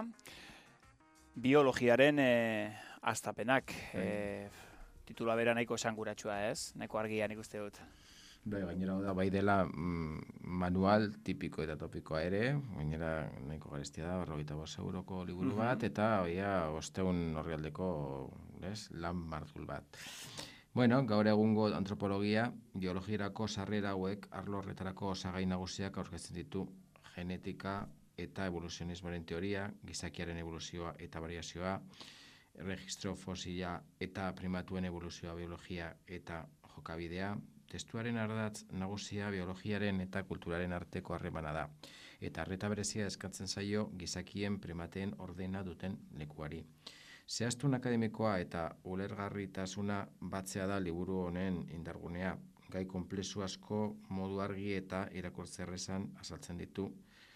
biologiaren e, astapenak, e, titula bera nahiko esanguratsua, ez? Nahiko argia nik uste dut. Bai, gainera da bai dela mm, manual tipiko eta topikoa ere, gainera nahiko garestia da, berrogeita bost euroko liburu bat, mm-hmm. eta oia, osteun horrialdeko, ez, lan mardul bat. Bueno, gaur egungo antropologia, biologirako sarrera hauek, arlo horretarako osagai nagusiak aurkezten ditu genetika eta evoluzionismoaren teoria, gizakiaren evoluzioa eta variazioa, registro fosila eta primatuen evoluzioa, biologia eta jokabidea. Testuaren ardatz nagusia biologiaren eta kulturaren arteko harremana da, eta arreta berezia eskatzen zaio gizakien primateen ordena duten lekuari. Zehaztun akademikoa eta ulergarritasuna batzea da liburu honen indargunea, gai konplexu asko modu argi eta irakurtzerrezan azaltzen ditu,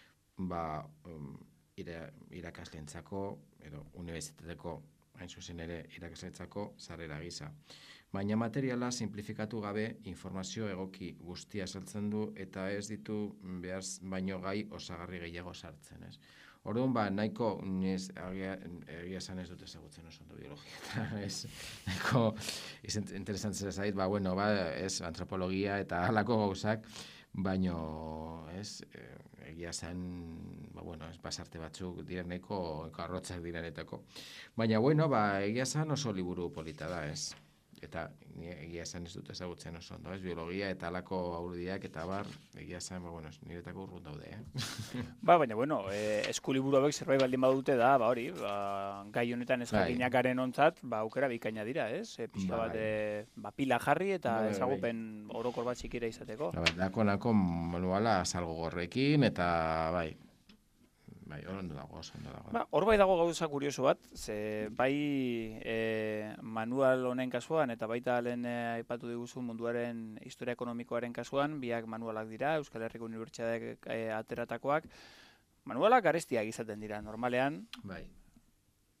ba, um, ira, irakasleentzako edo unibertsitateko hain zuzen ere irakaslentzako sarrera gisa. Baina materiala simplifikatu gabe informazio egoki guztia saltzen du eta ez ditu behar baino gai osagarri gehiago sartzen, ez? Orduan, ba, nahiko, ez, egia esan ez dut ezagutzen oso ondo biologia, eta ez, nahiko interesantzera zait, ba, bueno, ba, ez, antropologia eta halako gauzak, baino, ez, egia zen, ba, bueno, ez, basarte batzuk diren nahiko, arrotzak direnetako. Baina, bueno, ba, egia zen oso liburu polita da, ez. Eta egia esan ez dut ezagutzen oso ondo, ez, biologia eta alako aurudiak eta bar, egia esan, ba, bueno, niretako urrun daude, eh? Ba, baina, bueno, eh, eskuliburu hauek zerbait baldin badute da, ba, hori, ba, gai honetan ez jakinakaren ontzat, ba, aukera bikaina dira, ez? E, pixka bat, e, ba, pila jarri eta ba, ezagupen bai. Orokor bat txikira izateko. Ba, dako nako manuala salgo gorrekin, eta, bai, bai, hor ondo dago, oso ondo dago. Ba, hor bai dago gauza kurioso bat, ze bai e, manual honen kasuan eta baita lehen e, aipatu diguzu munduaren historia ekonomikoaren kasuan, biak manualak dira, Euskal Herriko Unibertsitateak e, ateratakoak. Manualak garestiak izaten dira, normalean. Bai.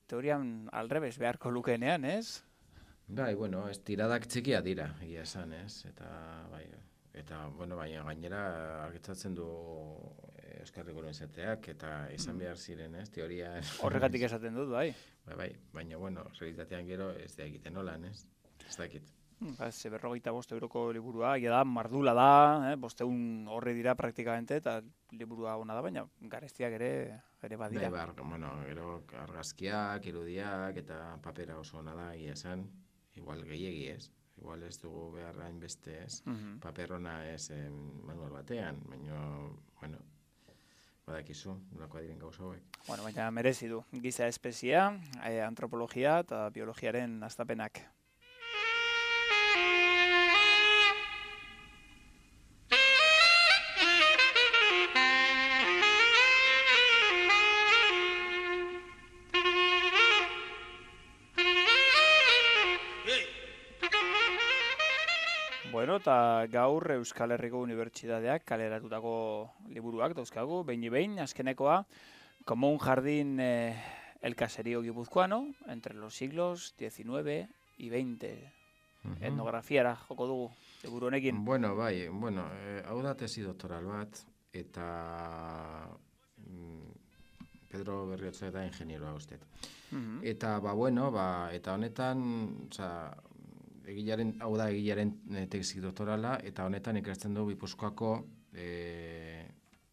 teorian aldrebes beharko lukeenean, ez? Bai, bueno, ez tiradak txikia dira, egia esan, ez? Eta, bai, eta, bueno, baina gainera argitzatzen du Euskal Herriko Unibertsitateak eta izan behar ziren, ez? Teoria... Horregatik esaten dut, bai. Bai, bai, baina, bueno, realitatean gero ez da egiten nolan, ez? Ez dakit. Ba, ze berrogeita bost euroko liburua, egia da, mardula da, eh, bosteun horre dira praktikamente, eta liburua ona da, baina garestiak ere ere badira. Bai, bar, bueno, gero argazkiak, irudiak, eta papera oso ona da, egia esan, igual gehiegi ez, igual ez dugu behar hainbeste ez, Mhm. paper ona ez eh, manual batean, baina, bueno, badakizu, nolakoa diren gauza hauek. Bueno, baina merezi du, giza espezia, eh, antropologia eta biologiaren hastapenak. Bueno, eta gaur Euskal Herriko Unibertsitateak kaleratutako liburuak dauzkagu, behin behin, azkenekoa, como un jardín eh, el caserío guipuzcoano, entre los siglos diecinueve y veinte. Mhm. Etnografiara joko dugu, liburu honekin. Bueno, bai, bueno, eh, hau da tesi doktoral bat, eta mm, Pedro Berriotza da ingenieroa usted. Mhm. Eta, ba, bueno, ba, eta honetan, oza, egilaren, hau da egilaren eh, tesi doktorala, eta honetan ikasten du Gipuzkoako eh,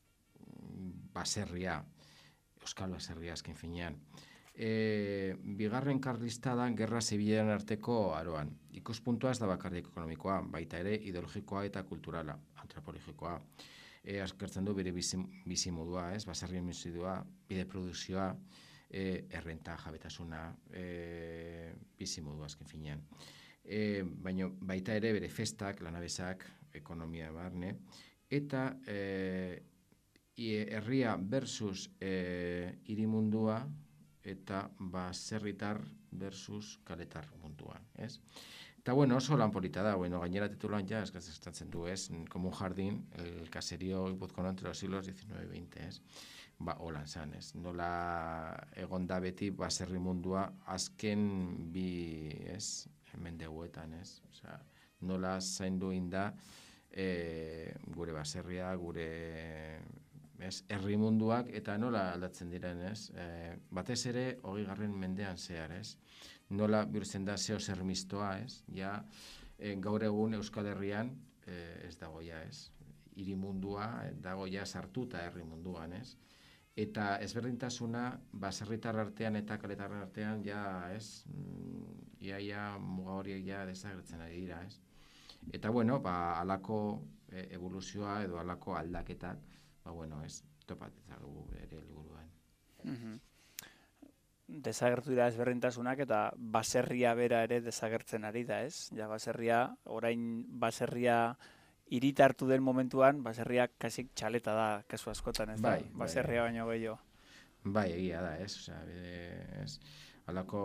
baserria, Euskal baserria azken finean. E, bigarren karlistadan gerra zibilaren arteko aroan. Ikuspuntua ez da bakarrik ekonomikoa, baita ere ideologikoa eta kulturala, antropologikoa. E, askertzen du bere bizi, bizi modua, ez? Baserrien bizidua, bide produkzioa, e, errenta, jabetasuna, e, bizi modua azken finean. E, baina baita ere bere festak, lanabesak, ekonomia barne, eta e, herria versus e, hirimundua eta baserritar versus kaletar mundua, ez? Eta bueno, oso lan polita da, bueno, gainera tituloan ja eskatzen du, ez? Como un jardín, el caserío guipuzcoano entre los siglos diecinueve y veinte, ez? Ba, holan zan, ez? Nola egon da beti baserri mundua azken bi, ez? Mendeguetan, ez? Osea, nola zaindu inda e, gure baserria, gure ez, herri munduak, eta nola aldatzen diren, ez? E, batez ere, hogei garren mendean zehar, ez? Nola bihurtzen da zeo zer mistoa, ez? Ja, e, gaur egun Euskal Herrian e, ez dago ja, ez? Hiri mundua dago ja sartuta herri munduan, ez? Eta ezberdintasuna baserritar artean eta kaletar artean ja, ez? Ia, ia, muga horiek ja desagertzen ari dira, ez? Eta, bueno, ba, alako e, evoluzioa edo alako aldaketak, ba, bueno, ez, topatzagu ere liburuan. Mhm. Desagertu dira ezberdintasunak eta baserria bera ere desagertzen ari da, ez? Ja, baserria, orain baserria hiritartu den momentuan, baserria kasik txaleta da, kasu askotan, ez da? Bai, bai. Baserria baino gehiago. Bai, egia da, ez? Osea, ez, alako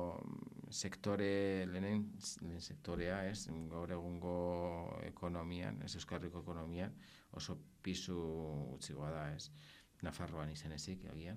sektore, lehen, lehen sektorea, ez? Gaur egungo ekonomian, ez Euskal Herriko ekonomian, oso pisu utzigoa da, ez? Nafarroan izen ezik, agian.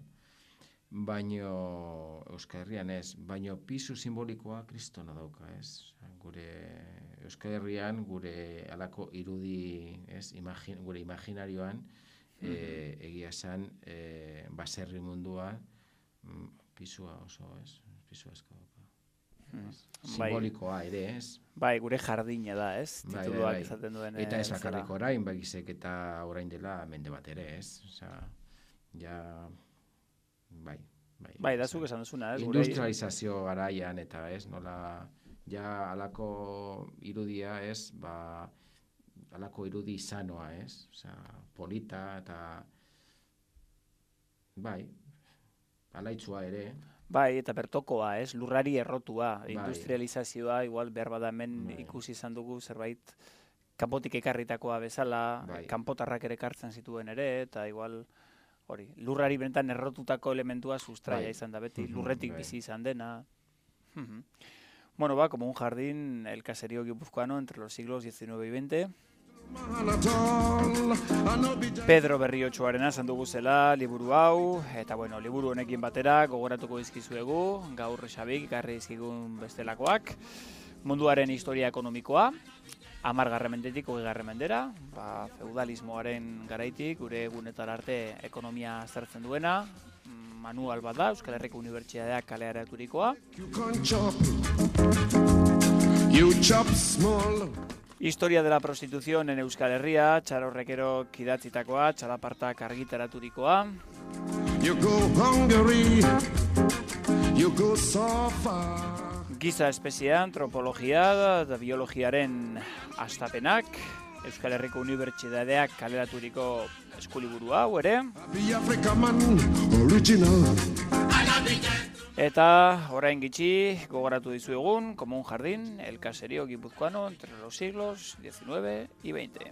Baino Euskal Herrian ez, baino pisu simbolikoa kristona dauka, ez? Gure Euskal Herrian, gure alako irudi, ez? Imagin, gure imaginarioan, e, egia esan, e, baserri mundua, mm, pisua oso, ez? Pisu asko dauka. Hmm. Simbolikoa ere, ez? Bai, gure jardina da, ez? Bai, bai, Tituluak bai. izaten duen. Eta ez eh, bakarrik bezala. orain, bagizek eta orain dela mende bat ere, ez? Osea, ja, bai, bai. Bai, da zuk esan duzuna, ez? Gure- Industrializazio garaian eta, ez? Nola, ja alako irudia, ez? Ba, alako irudi sanoa, ez? Osea, polita eta, bai, alaitzua ere. Bai, eta bertokoa, ez? Lurrari errotua, Bai. industrializazioa, igual behar bada hemen Bai. ikusi izan dugu zerbait kanpotik ekarritakoa bezala, Bai. kanpotarrak ere ekartzen zituen ere, eta igual hori, lurrari benetan errotutako elementua sustraia Bai. izan da beti, Mhm, lurretik bai. bizi izan dena. Mhm. Bueno, va, como un jardín, el caserío guipuzcoano entre los siglos diecinueve y veinte. Pedro Berriotxoarena esan dugu zela liburu hau, eta bueno, liburu honekin batera gogoratuko dizkizuegu, gaur Xabik garri dizkigun bestelakoak, munduaren historia ekonomikoa, hamargarren mendetik hogeigarren mendera, ba, feudalismoaren garaitik, gure egunetara arte ekonomia aztertzen duena, manual bat da, Euskal Herriko Unibertsitateak kaleraturikoa. Historia de la prostitución en Euskal Herria, Txaro Rekerok idatzitakoa, txalapartak argitaraturikoa. Giza espeziea, antropologia da biologiaren astapenak, Euskal Herriko Unibertsitateak kaleraturiko eskuliburu hau ere. Eta orain gitxi gogoratu dizuegun, como un jardín, el caserío guipuzcoano entre los siglos diecinueve y veinte.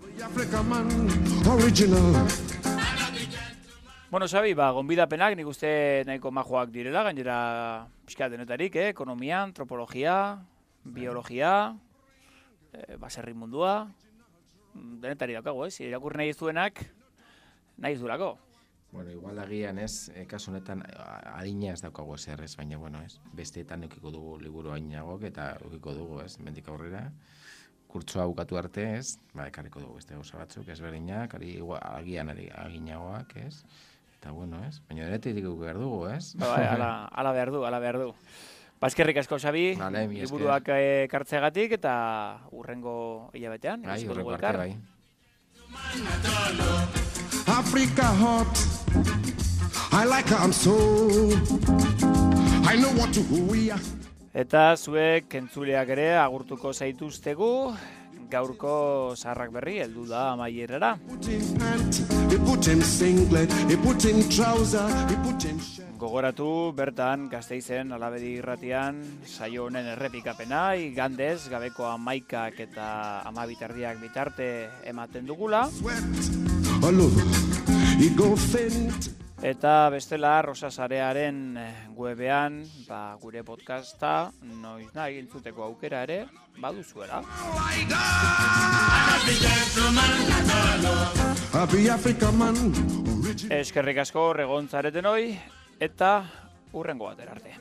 Bueno, Xabi, ba, gonbidapenak nik uste nahiko majoak direla, gainera pixka denetarik, eh? Ekonomia, antropologia, biologia, eh, baserri mundua, denetari daukago, ez? Eh? Irakurri nahi zuenak, nahi zuelako. Bueno, igual agian ez, eh, kasu honetan adina ez daukago ezer ez, baina bueno, ez, besteetan eukiko dugu liburu hainagok eta eukiko dugu, ez, mendik aurrera. Kurtsoa bukatu arte, ez, ba, ekarriko dugu beste gauza batzuk, ez berdinak, ari, agian ari, aginagoak, ez, eta bueno, ez, baina denetik behar dugu, ez. Ba, bai, ala, ala behar du, ala behar du. Ba, eskerrik asko, Xabi, vale, liburuak ekartzeagatik eta urrengo hilabetean. Bai, urrengo arte, bai. Africa hot, I like I'm so, I know what to we are. Eta zuek entzuleak ere agurtuko zaituztegu, gaurko zaharrak berri, heldu da amaierara. Gogoratu bertan Gasteizen Alabedi irratian saio honen errepikapena, igandez gabeko hamaikak eta hamabitardiak bitarte ematen dugula. Eta bestela Rosasarearen webean ba, gure podcasta noiz nahi entzuteko aukera ere baduzuela. Eskerrik asko regontzareten hoi eta urrengo batera arte.